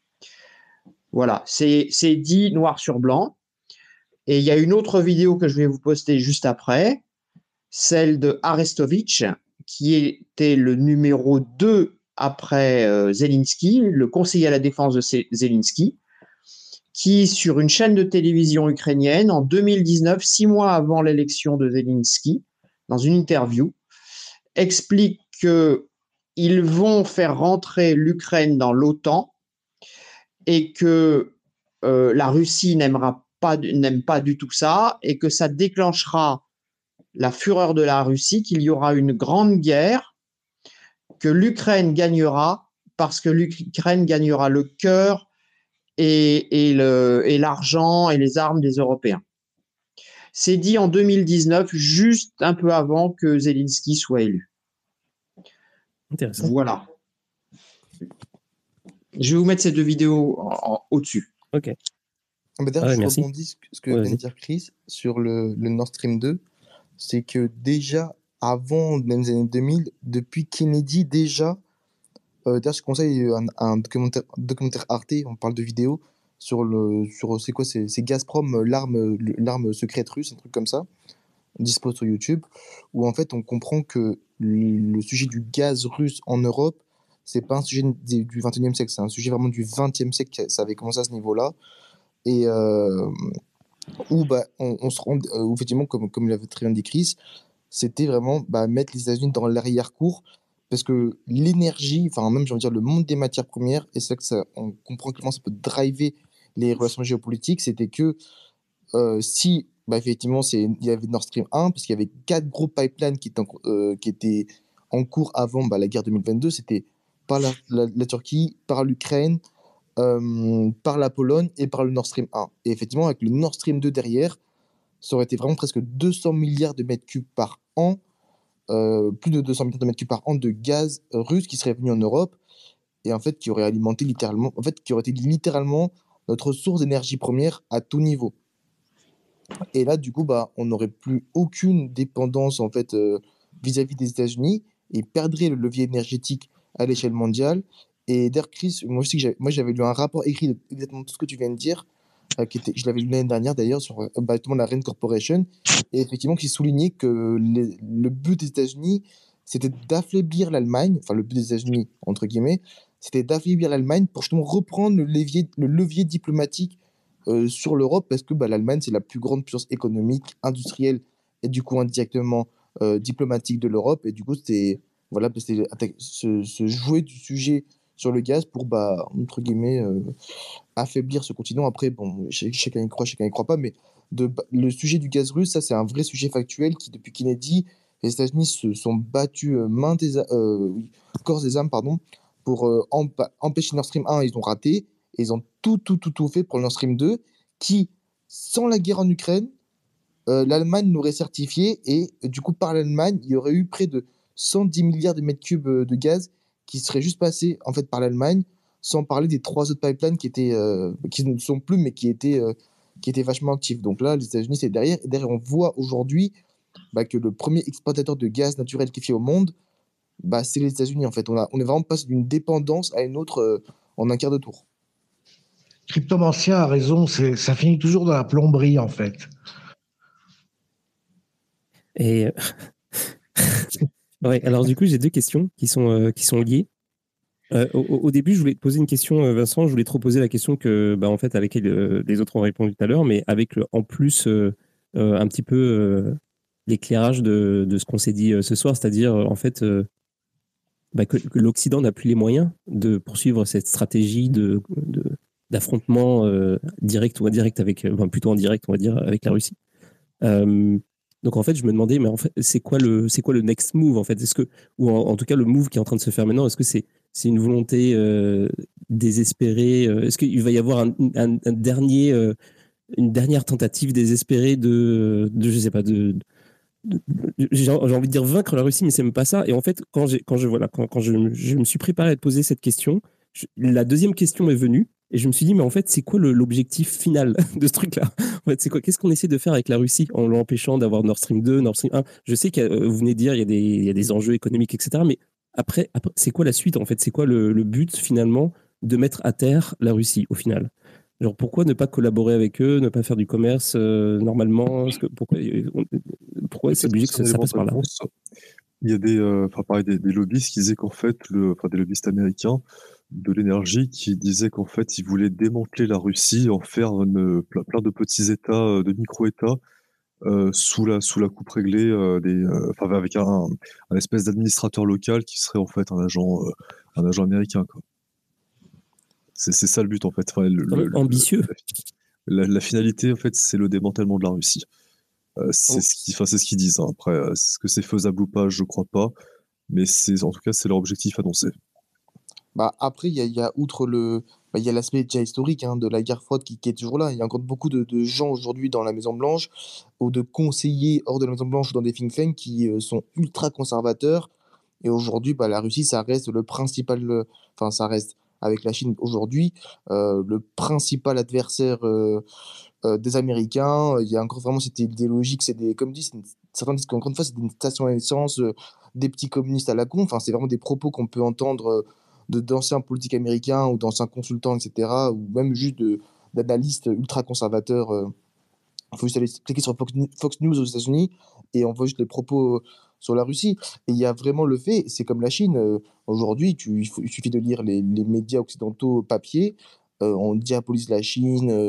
Voilà, c'est dit noir sur blanc. Et il y a une autre vidéo que je vais vous poster juste après, celle de Arestovitch, qui était le numéro deux après euh, Zelensky, le conseiller à la défense de Zelensky, qui, sur une chaîne de télévision ukrainienne, en deux mille dix-neuf, six mois avant l'élection de Zelensky, dans une interview, explique qu'ils vont faire rentrer l'Ukraine dans l'OTAN et que euh, la Russie n'aimera pas, n'aime pas du tout ça et que ça déclenchera la fureur de la Russie, qu'il y aura une grande guerre, que l'Ukraine gagnera parce que l'Ukraine gagnera le cœur et, et l'argent et, et les armes des Européens. C'est dit en deux mille dix-neuf, juste un peu avant que Zelensky soit élu. Intéressant. Voilà. Je vais vous mettre ces deux vidéos au-dessus. Ok. D'ailleurs, ah ouais, je merci. rebondis ce que ouais, vient de dire Chris sur le, le Nord Stream deux. C'est que déjà, avant même les années deux mille, depuis Kennedy, déjà, euh, d'ailleurs, je conseille un, un documentaire, documentaire Arte, on parle de vidéo, sur, le, sur c'est quoi, c'est Gazprom, l'arme l'arme secrète russe, un truc comme ça, dispo sur YouTube, où en fait, on comprend que le, le sujet du gaz russe en Europe, c'est pas un sujet du vingt et unième siècle, c'est un sujet vraiment du vingtième siècle, ça avait commencé à ce niveau-là. Et, euh, où bah, on, on se rend, euh, où, effectivement, comme, comme l'avait très bien dit Chris, c'était vraiment bah, mettre les États-Unis dans l'arrière-cour, parce que l'énergie, enfin même j'ai envie de dire le monde des matières premières, et c'est là que ça, on comprend comment ça peut driver les relations géopolitiques, c'était que euh, si bah, effectivement c'est, il y avait Nord Stream un, parce qu'il y avait quatre gros pipelines qui étaient en, euh, qui étaient en cours avant bah, la guerre deux mille vingt-deux, c'était par la, la, la Turquie, par l'Ukraine, euh, par la Pologne et par le Nord Stream un. Et effectivement, avec le Nord Stream deux derrière, ça aurait été vraiment presque deux cents milliards de mètres cubes par an, euh, plus de deux cents milliards de mètres cubes par an de gaz russe qui serait venu en Europe, et en fait qui aurait alimenté littéralement, en fait qui aurait été littéralement notre source d'énergie première à tout niveau. Et là, du coup, bah, on n'aurait plus aucune dépendance en fait euh, vis-à-vis des États-Unis et perdrait le levier énergétique à l'échelle mondiale. Et d'ailleurs, Chris, moi aussi, j'avais, moi j'avais lu un rapport écrit de exactement tout ce que tu viens de dire, euh, qui était, je l'avais lu l'année dernière d'ailleurs sur euh, bah, justement la Rain Corporation, et effectivement qui soulignait que les- le but des États-Unis, c'était d'affaiblir l'Allemagne, enfin le but des États-Unis entre guillemets, c'était d'affaiblir l'Allemagne pour justement reprendre le levier, le levier diplomatique euh, sur l'Europe, parce que bah, l'Allemagne, c'est la plus grande puissance économique, industrielle et du coup indirectement euh, diplomatique de l'Europe. Et du coup, c'était voilà, bah, c'était atta- se, se jouer du sujet sur le gaz pour, bah, entre guillemets, euh, affaiblir ce continent. Après, bon, ch- chacun y croit, chacun y croit pas, mais de, ba- le sujet du gaz russe, ça, c'est un vrai sujet factuel qui, depuis Kennedy, les États-Unis se sont battus euh, main des, a- euh, oui, corps et âme, pardon, pour euh, empa- empêcher Nord Stream un, ils ont raté, et ils ont tout, tout, tout, tout fait pour le Nord Stream deux, qui, sans la guerre en Ukraine, euh, l'Allemagne l'aurait certifié, et euh, du coup, par l'Allemagne, il y aurait eu près de cent dix milliards de mètres cubes euh, de gaz qui seraient juste passés en fait par l'Allemagne, sans parler des trois autres pipelines qui étaient, euh, qui ne sont plus, mais qui étaient, euh, qui étaient vachement actifs. Donc là, les États-Unis, c'est derrière. Et derrière, on voit aujourd'hui bah, que le premier exportateur de gaz naturel liquéfié au monde, bah, c'est les États-Unis. En fait, on, a, on est vraiment passé d'une dépendance à une autre euh, en un quart de tour. Cryptomancien a raison, c'est, ça finit toujours dans la plomberie, en fait. Et ouais, alors du coup, j'ai deux questions qui sont, euh, qui sont liées. Euh, au, au début, je voulais te poser une question, euh, Vincent. Je voulais te reposer la question que, bah, en fait, à laquelle euh, les autres ont répondu tout à l'heure, mais avec le- en plus euh, euh, un petit peu euh, l'éclairage de, de ce qu'on s'est dit euh, ce soir, c'est-à-dire euh, en fait euh, bah, que, que l'Occident n'a plus les moyens de poursuivre cette stratégie de, de- d'affrontement euh, direct ou indirect avec, enfin, plutôt indirect, on va dire, avec la Russie. Euh, donc en fait, je me demandais, mais en fait, c'est quoi le, c'est quoi le next move en fait? Est-ce que, ou en, en tout cas le move qui est en train de se faire maintenant, est-ce que c'est, c'est une volonté euh, désespérée? euh, Est-ce qu'il va y avoir un, un- un dernier, euh, une dernière tentative désespérée de, de je sais pas, de, de- de- j'ai j'ai envie de dire vaincre la Russie, mais c'est même pas ça. Et en fait, quand j'ai, quand je voilà, quand, quand je, me- je me suis préparé à te poser cette question, je- la deuxième question est venue. Et je me suis dit, mais en fait, c'est quoi le- l'objectif final de ce truc-là? En fait, c'est quoi? Qu'est-ce qu'on essaie de faire avec la Russie en l'empêchant d'avoir Nord Stream deux, Nord Stream un? Je sais que euh, vous venez de dire, il y a des, il y a des enjeux économiques, et cetera. Mais après, après c'est quoi la suite, en fait? C'est quoi le, le but, finalement, de mettre à terre la Russie, au final? Genre, pourquoi ne pas collaborer avec eux, ne pas faire du commerce euh, normalement? Est-ce que, pourquoi, on- pourquoi c'est Peut-être obligé que que c'est ça, un ça élément passe de par là? réponse. Il y a des, euh, enfin, pareil, des, des lobbyistes qui disaient qu'en fait, le, enfin, des lobbyistes américains de l'énergie qui disaient qu'en fait, ils voulaient démanteler la Russie, en faire une, plein, plein de petits États, euh, de micro-États, euh, sous la, sous la coupe réglée, euh, des, euh, enfin, avec un, un espèce d'administrateur local qui serait en fait un agent, euh, un agent américain, quoi. C'est, c'est ça le but, en fait. Enfin, le, C'est quand le, même le- ambitieux. la, la finalité, en fait, c'est le démantèlement de la Russie. Euh, c'est Oh. ce qui, enfin, c'est ce qu'ils disent, hein. Après, euh, est-ce que c'est faisable ou pas, je crois pas. Mais c'est, en tout cas, c'est leur objectif annoncé. Bah, après, il y a, il y a outre le, bah, il y a l'aspect déjà historique hein, de la guerre froide qui, qui est toujours là. Il y a encore beaucoup de, de gens aujourd'hui dans la Maison Blanche ou de conseillers hors de la Maison Blanche ou dans des think tanks qui euh, sont ultra conservateurs. Et aujourd'hui, bah, la Russie, ça reste le principal, euh, enfin, ça reste avec la Chine aujourd'hui euh, le principal adversaire euh, euh, des Américains. Il y a encore vraiment cette idéologie que c'est des, comme dit, c'est une- certains disent qu'encore une fois, c'est une station à essence, euh, des petits communistes à la con. Enfin, c'est vraiment des propos qu'on peut entendre euh, de d'anciens politiques américains ou d'anciens consultants, et cetera, ou même juste de, d'analystes ultra conservateurs. euh. Il faut juste aller cliquer sur Fox, Fox News aux États-Unis et on voit juste les propos euh, sur la Russie. Et il y a vraiment le fait, c'est comme la Chine. euh, Aujourd'hui, tu, il, faut- il suffit de lire les, les médias occidentaux papier. euh, on diabolise la Chine. euh,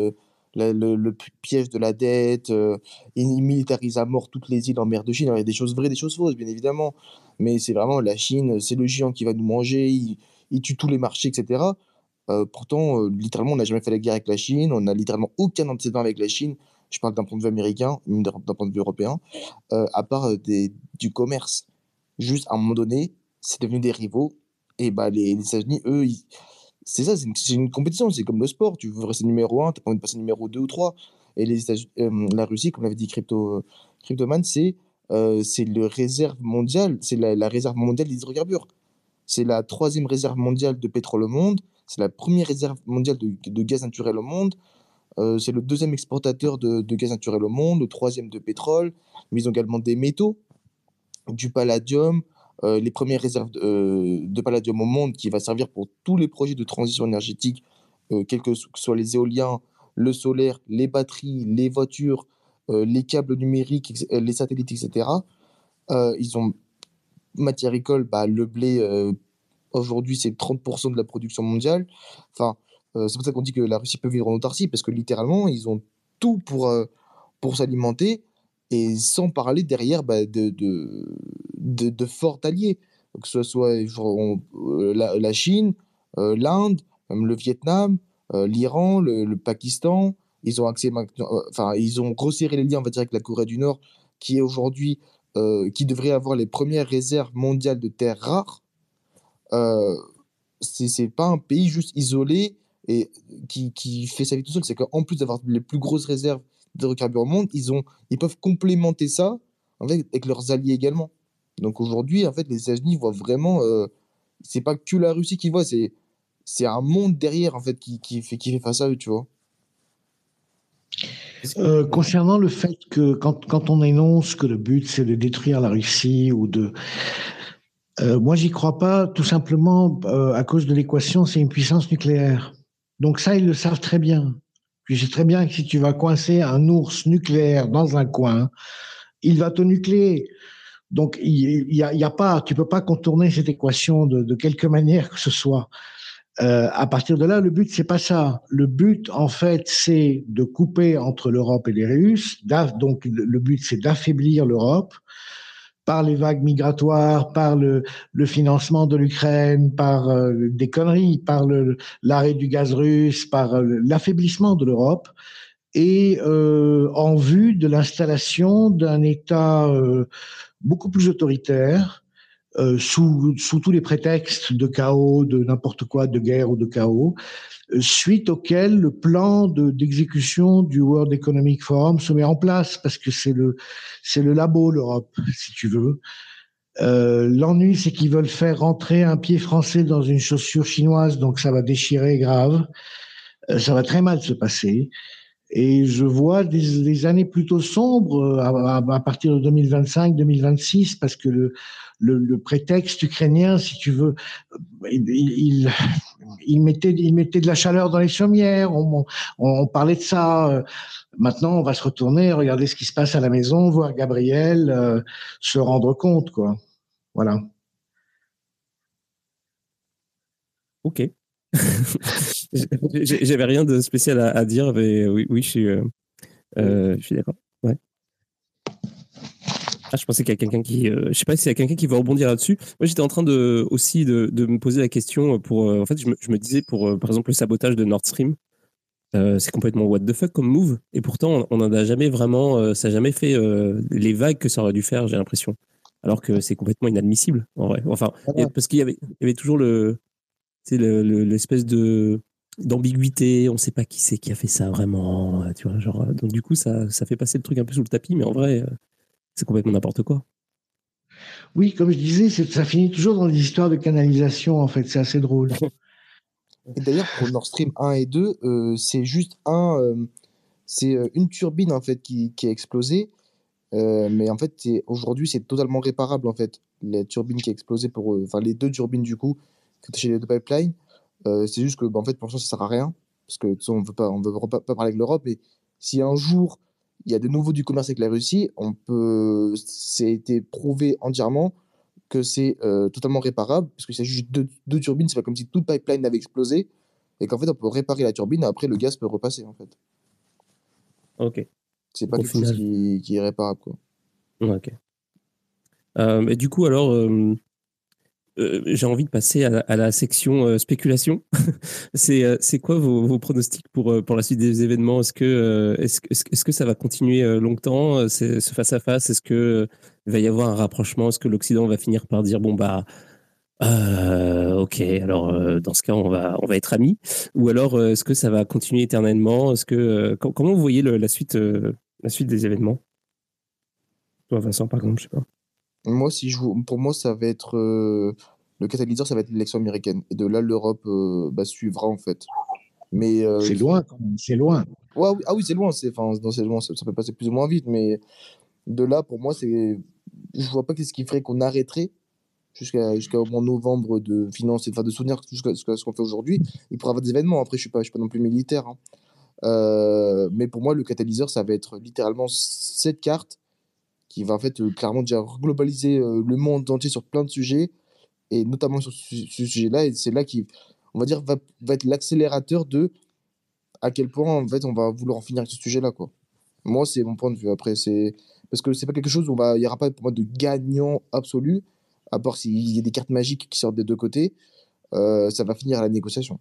la- le, le piège de la dette, euh, ils ils militarisent à mort toutes les îles en mer de Chine. Alors, il y a des choses vraies, des choses fausses, bien évidemment, mais c'est vraiment la Chine, c'est le géant qui va nous manger, il, il tue tous les marchés, et cetera. Euh, pourtant, euh, littéralement, on n'a jamais fait la guerre avec la Chine, on n'a littéralement aucun antécédent avec la Chine. Je parle d'un point de vue américain, même d'un d'un point de vue européen, euh, à part euh, des, du commerce. Juste, à un moment donné, c'est devenu des rivaux. Et bah, les, les États-Unis, eux, ils- c'est ça, c'est une, c'est une compétition, c'est comme le sport. Tu veux rester numéro un, tu pas envie de passer numéro deux ou trois. Et les États- euh, la Russie, comme l'avait dit Crypto, Cryptoman, c'est euh, c'est le réserve mondiale, c'est la, la réserve mondiale des hydrocarbures. C'est la troisième réserve mondiale de pétrole au monde. C'est la première réserve mondiale de, de gaz naturel au monde. Euh, c'est le deuxième exportateur de, de gaz naturel au monde, le troisième de pétrole. Mais ils ont également des métaux, du palladium, euh, les premières réserves de, euh, de palladium au monde qui va servir pour tous les projets de transition énergétique, euh, quels que so- que soient les éoliens, le solaire, les batteries, les voitures, euh, les câbles numériques, ex- euh, les satellites, et cetera. Euh, ils ont matière agricole, bah, le blé, euh, aujourd'hui, c'est trente pour cent de la production mondiale. Enfin, euh, c'est pour ça qu'on dit que la Russie peut vivre en autarcie, parce que littéralement, ils ont tout pour, euh, pour s'alimenter, et sans parler derrière bah, de, de, de, de forts alliés, que ce soit genre, on- euh, la, la Chine, euh, l'Inde, même le Vietnam, euh, l'Iran, le, le Pakistan. Ils ont accès maintenant, euh, enfin, ils ont resserré les liens, on va dire, avec la Corée du Nord, qui est aujourd'hui, euh, qui devrait avoir les premières réserves mondiales de terres rares. Euh, c'est c'est pas un pays juste isolé et qui, qui fait sa vie tout seul. C'est qu'en plus d'avoir les plus grosses réserves d'hydrocarbures au monde, ils ont, ils peuvent complémenter ça en fait, avec leurs alliés également. Donc aujourd'hui, en fait, les États-Unis voient vraiment, euh, c'est pas que la Russie qui voit, c'est c'est un monde derrière en fait qui, qui fait qui fait face à eux, tu vois. Euh, concernant le fait que quand, quand on énonce que le but c'est de détruire la Russie ou de, euh, moi j'y crois pas, tout simplement euh, à cause de l'équation, c'est une puissance nucléaire. Donc ça ils le savent très bien. Tu sais très bien que si tu vas coincer un ours nucléaire dans un coin, il va te nucléer. Donc il y, a, il y a pas, tu peux pas contourner cette équation de, de quelque manière que ce soit. Euh, à partir de là, le but, c'est pas ça. Le but, en fait, c'est de couper entre l'Europe et les Russes. Donc, le but, c'est d'affaiblir l'Europe par les vagues migratoires, par le, le financement de l'Ukraine, par euh, des conneries, par le, l'arrêt du gaz russe, par euh, l'affaiblissement de l'Europe, et euh, en vue de l'installation d'un État euh, beaucoup plus autoritaire, euh, sous, sous tous les prétextes de chaos, de n'importe quoi, de guerre ou de chaos, euh, suite auquel le plan de, d'exécution du World Economic Forum se met en place, parce que c'est le, c'est le labo, l'Europe, si tu veux. Euh, l'ennui, c'est qu'ils veulent faire rentrer un pied français dans une chaussure chinoise, donc ça va déchirer grave. Euh, ça va très mal se passer. Et je vois des, des années plutôt sombres à, à, à partir de deux mille vingt-cinq, deux mille vingt-six, parce que le, le, le prétexte ukrainien, si tu veux, il, il, il, mettait, il mettait de la chaleur dans les chaumières, on, on, on parlait de ça. Maintenant, on va se retourner, regarder ce qui se passe à la maison, voir Gabriel euh, se rendre compte, quoi. Voilà. Ok. J'avais rien de spécial à, à dire, mais oui, oui, je suis, euh, euh, je suis d'accord. Ouais. Ah, je pensais qu'il y a quelqu'un qui, euh, je sais pas s'il y a quelqu'un qui va rebondir là-dessus. Moi, j'étais en train de aussi de, de me poser la question pour, euh, en fait, je me, je me disais pour, euh, par exemple, le sabotage de Nord Stream, euh, c'est complètement what the fuck comme move, et pourtant, on n'en a jamais vraiment, euh, ça n'a jamais fait euh, les vagues que ça aurait dû faire, j'ai l'impression. Alors que c'est complètement inadmissible, en vrai. Enfin, Voilà. parce qu'il y avait, il y avait toujours le, c'est le, le, l'espèce de d'ambiguïté, on sait pas qui c'est qui a fait ça vraiment, tu vois, genre, donc du coup, ça, ça fait passer le truc un peu sous le tapis, mais en vrai, c'est complètement n'importe quoi. Oui, comme je disais, c'est, ça finit toujours dans des histoires de canalisation, en fait, c'est assez drôle. Et d'ailleurs, pour Nord Stream un et deux, euh, c'est juste un, euh, c'est euh, une turbine en fait qui, qui a explosé. Euh, mais en fait, c'est- aujourd'hui, c'est totalement réparable en fait. La turbine qui a explosé pour, euh, enfin les deux turbines du coup, qui étaient chez les deux pipelines. Euh, c'est juste que, bah, en fait, pour l'instant, ça sert à rien parce que de toute façon, on veut pas, on veut pas, pas parler avec l'Europe. Mais si un jour il y a de nouveau du commerce avec la Russie, on peut, c'est été prouvé entièrement que c'est euh, totalement réparable parce que c'est juste deux, deux turbines. C'est pas comme si toute pipeline avait explosé et qu'en fait, on peut réparer la turbine et après le gaz peut repasser en fait. Ok. C'est pas Au quelque chose final. qui, qui est réparable, quoi. Ok. Euh, et du coup, alors, euh, euh, j'ai envie de passer à, la- à la section euh, spéculation. c'est, euh, c'est quoi vos, vos pronostics pour, euh, pour la suite des événements? Est-ce que, euh, est-ce, que- est-ce, que- est-ce que ça va continuer euh, longtemps, euh, c'est- ce face-à-face? Est-ce que euh, il va y avoir un rapprochement? Est-ce que l'Occident va finir par dire, bon, bah, euh, ok, alors euh, dans ce cas, on va, on va être amis? Ou alors, euh, est-ce que ça va continuer éternellement? Est-ce que, euh, com- comment vous voyez le- la suite, euh, la suite des événements? Toi, Vincent, par exemple, je sais pas. Moi, si je, vous- pour moi, ça va être euh, le catalyseur, ça va être l'élection américaine. Et de là, l'Europe euh, bah, suivra, en fait. Mais euh, C'est loin, quand même, c'est loin. ouais, oui, ah oui, c'est loin, c'est, enfin, non, c'est loin, ça, ça peut passer plus ou moins vite, mais de là, pour moi, c'est, je vois pas qu'est-ce qui ferait qu'on arrêterait jusqu'à jusqu'à au moins novembre de financer, enfin, de soutenir jusqu'à jusqu'à ce qu'on fait aujourd'hui. Il pourra y avoir des événements. Après, je suis pas, je suis pas non plus militaire, hein. Euh, mais pour moi, le catalyseur, ça va être littéralement cette carte qui va en fait euh, clairement déjà globaliser euh, le monde entier sur plein de sujets et notamment sur ce, ce sujet-là. Et c'est là qui, on va dire, va, va être l'accélérateur de à quel point en fait on va vouloir en finir avec ce sujet-là, quoi. Moi, c'est mon point de vue. Après, c'est parce que c'est pas quelque chose où on va, il y aura pas pour moi de gagnant absolu, à part s'il y a des cartes magiques qui sortent des deux côtés. Euh, ça va finir à la négociation.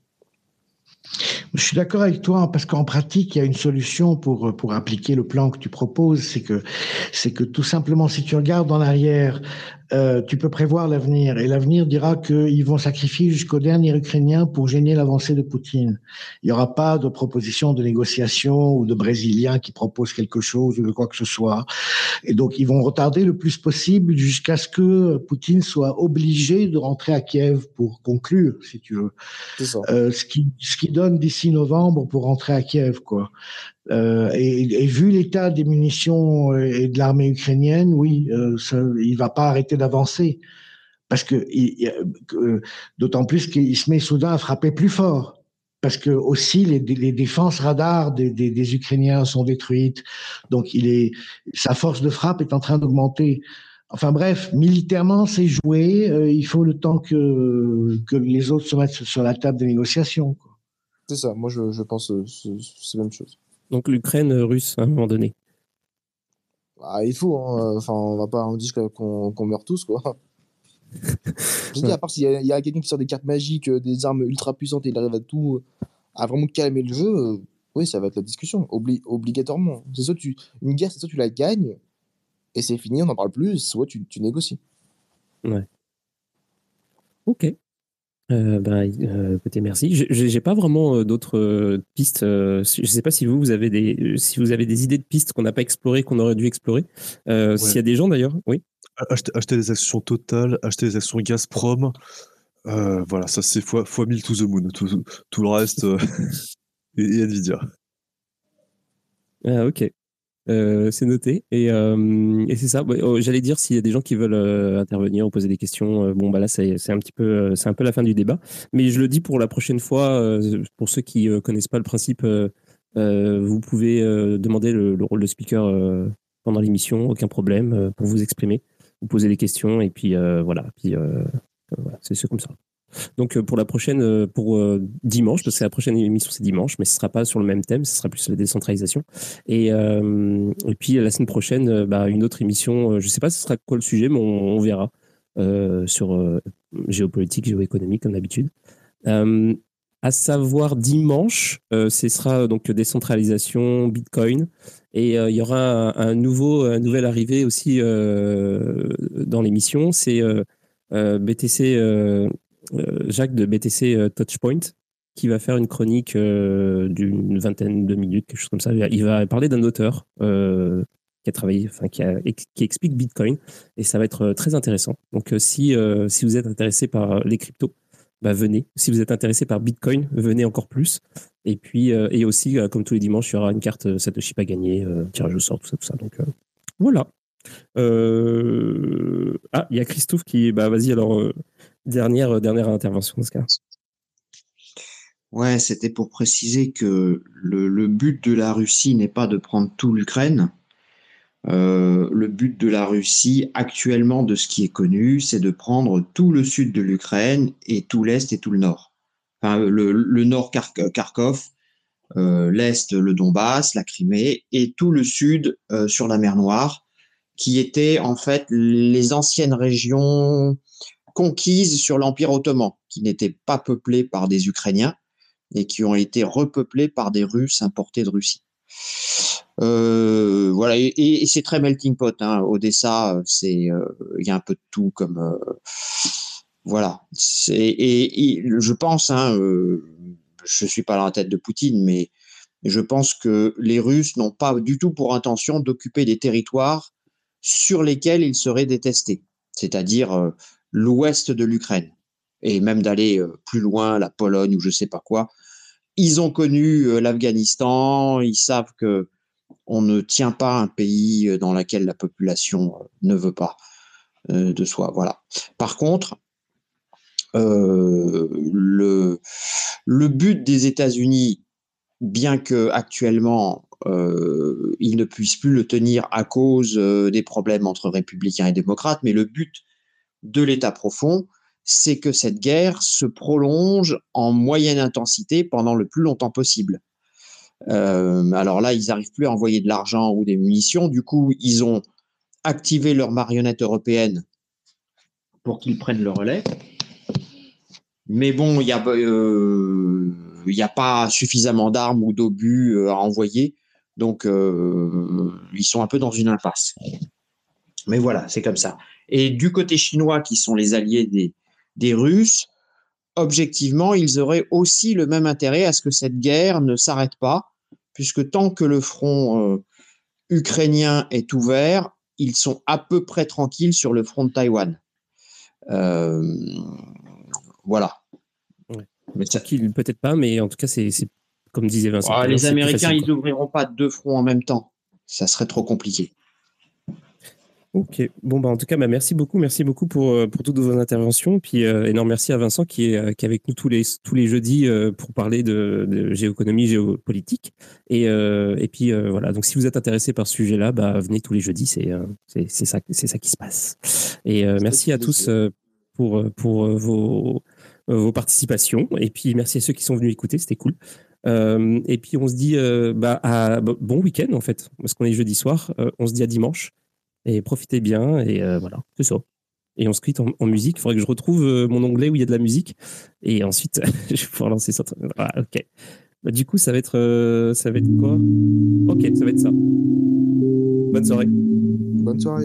Je suis d'accord avec toi parce qu'en pratique, il y a une solution pour pour appliquer le plan que tu proposes, c'est que c'est que tout simplement, si tu regardes en arrière, euh, tu peux prévoir l'avenir et l'avenir dira qu'ils vont sacrifier jusqu'au dernier Ukrainien pour gêner l'avancée de Poutine. Il n'y aura pas de proposition de négociation ou de Brésiliens qui proposent quelque chose ou de quoi que ce soit. Et donc, ils vont retarder le plus possible jusqu'à ce que Poutine soit obligé de rentrer à Kiev pour conclure, si tu veux. C'est ça. Euh, ce qui ce qui donne d'ici novembre pour rentrer à Kiev, quoi. Euh, et, et vu l'état des munitions et de l'armée ukrainienne, oui, euh, ça, il va pas arrêter d'avancer parce que, il, euh, d'autant plus qu'il se met soudain à frapper plus fort. Parce que aussi les, les défenses radars des, des, des Ukrainiens sont détruites, donc il est sa force de frappe est en train d'augmenter. Enfin bref, militairement c'est joué. Euh, il faut le temps que que les autres se mettent sur la table des négociations, quoi. C'est ça. Moi, je, je pense euh, c'est c'est la même chose. Donc l'Ukraine euh, russe, à un moment donné. Ah, il faut, hein. Enfin, on va pas en dire qu'on qu'on meurt tous, quoi. Je dis, à part s'il y a, il y a quelqu'un qui sort des cartes magiques, euh, des armes ultra puissantes et il arrive à tout, euh, à vraiment calmer le jeu, euh, oui, ça va être la discussion, obli- obligatoirement. C'est soit tu, une guerre, c'est soit tu la gagnes et c'est fini, on n'en parle plus, soit tu, tu négocies. Ouais. Ok. Euh, bah, euh, écoutez, merci. Je- J'ai j'ai pas vraiment euh, d'autres euh, pistes. Euh, si- je sais pas si vous, vous avez des, euh, si vous avez des idées de pistes qu'on n'a pas explorées, qu'on aurait dû explorer. Euh, Ouais. S'il y a des gens d'ailleurs, oui. Acheter, acheter des actions Total, acheter des actions Gazprom. Euh, voilà, ça c'est fois, fois mille to the moon. Tout, tout le reste, euh, et, et Nvidia. Ah, ok. Euh, c'est noté. Et, euh, et c'est ça. Ouais, oh, j'allais dire s'il y a des gens qui veulent euh, intervenir ou poser des questions. Euh, bon, bah là, c'est c'est un petit peu, euh, c'est un peu la fin du débat. Mais je le dis pour la prochaine fois, euh, pour ceux qui euh, connaissent pas le principe, euh, euh, vous pouvez euh, demander le, le rôle de speaker euh, pendant l'émission, aucun problème, euh, pour vous exprimer, vous poser des questions et puis euh, voilà. Puis euh, voilà, c'est c'est comme ça. Donc euh, pour la prochaine, euh, pour euh, dimanche, parce que la prochaine émission c'est dimanche, mais ce sera pas sur le même thème, ce sera plus la décentralisation. Et, euh, et puis la semaine prochaine, euh, bah, une autre émission, euh, je sais pas ce sera quoi le sujet, mais on, on verra euh, sur euh, géopolitique, géoéconomique comme d'habitude. Euh, à savoir dimanche, euh, ce sera donc décentralisation, Bitcoin, et euh, il y aura un, un nouveau, un nouvel arrivé aussi euh, dans l'émission, c'est euh, euh, B T C. Euh, euh, Jacques de B T C euh, Touchpoint, qui va faire une chronique euh, d'une vingtaine de minutes, quelque chose comme ça. Il va parler d'un auteur euh, qui a travaillé, enfin qui, a, qui explique Bitcoin, et ça va être euh, très intéressant. Donc, euh, si, euh, si vous êtes intéressé par les cryptos, bah, venez. Si vous êtes intéressé par Bitcoin, venez encore plus. Et puis, euh, et aussi, euh, comme tous les dimanches, il y aura une carte Satoshi à gagner, euh, tirage au sort, tout ça, tout ça. Donc, euh, voilà. Euh... Ah, il y a Christophe qui. Bah, vas-y, alors, euh, dernière, dernière intervention dans ce cas. Ouais, c'était pour préciser que le, le but de la Russie n'est pas de prendre tout l'Ukraine. Euh, le but de la Russie, actuellement, de ce qui est connu, c'est de prendre tout le sud de l'Ukraine et tout l'est et tout le nord. Enfin, le, le nord Kharkov euh, l'Est, le Donbass, la Crimée, et tout le Sud euh, sur la mer Noire, qui étaient en fait les anciennes régions conquises sur l'Empire ottoman, qui n'étaient pas peuplées par des Ukrainiens et qui ont été repeuplées par des Russes importés de Russie. Euh, voilà, et, et c'est très melting pot. Hein. Odessa, c'est, il euh, y a un peu de tout, comme euh, voilà. C'est, et, et je pense, hein, euh, je suis pas dans la tête de Poutine, mais je pense que les Russes n'ont pas du tout pour intention d'occuper des territoires sur lesquels ils seraient détestés, c'est-à-dire euh, l'ouest de l'Ukraine, et même d'aller euh, plus loin, la Pologne ou je sais pas quoi. Ils ont connu euh, l'Afghanistan, ils savent que on ne tient pas un pays dans lequel la population euh, ne veut pas euh, de soi. Voilà. Par contre, euh, le, le but des États-Unis, bien que actuellement euh, ils ne puissent plus le tenir à cause euh, des problèmes entre républicains et démocrates, mais le but de l'État profond, c'est que cette guerre se prolonge en moyenne intensité pendant le plus longtemps possible. Euh, alors là, ils n'arrivent plus à envoyer de l'argent ou des munitions. Du coup, ils ont activé leurs marionnettes européennes pour qu'ils prennent le relais. Mais bon, il n'y a, euh, y a pas suffisamment d'armes ou d'obus euh, à envoyer. Donc, euh, ils sont un peu dans une impasse. Mais voilà, c'est comme ça. Et du côté chinois, qui sont les alliés des, des Russes, objectivement, ils auraient aussi le même intérêt à ce que cette guerre ne s'arrête pas, puisque tant que le front euh, ukrainien est ouvert, ils sont à peu près tranquilles sur le front de Taïwan. Euh, voilà. Ouais. Mais ça... Tranquille, peut-être pas, mais en tout cas, c'est, c'est comme disait Vincent. Ah, les Américains, facile, ils n'ouvriront pas deux fronts en même temps. Ça serait trop compliqué. Ok, bon bah en tout cas bah, merci beaucoup, merci beaucoup pour pour toutes vos interventions, puis euh, énorme merci à Vincent qui est qui est avec nous tous les tous les jeudis euh, pour parler de, de géoéconomie, géopolitique, et euh, et puis euh, voilà, donc si vous êtes intéressé par ce sujet-là, bah venez tous les jeudis, c'est euh, c'est c'est ça c'est ça qui se passe. Et euh, merci à tous euh, pour pour vos vos participations, et puis merci à ceux qui sont venus écouter, c'était cool. Euh, et puis on se dit euh, bah à bon week-end en fait, parce qu'on est jeudi soir, euh, on se dit à dimanche. Et profitez bien, et euh, voilà, c'est ça. Et on se quitte en, en musique. Il faudrait que je retrouve euh, mon onglet où il y a de la musique. Et ensuite, je vais pouvoir lancer ça. Ah, ok. Bah, du coup, ça va être, euh, ça va être quoi? Ok, ça va être ça. Bonne soirée. Bonne soirée.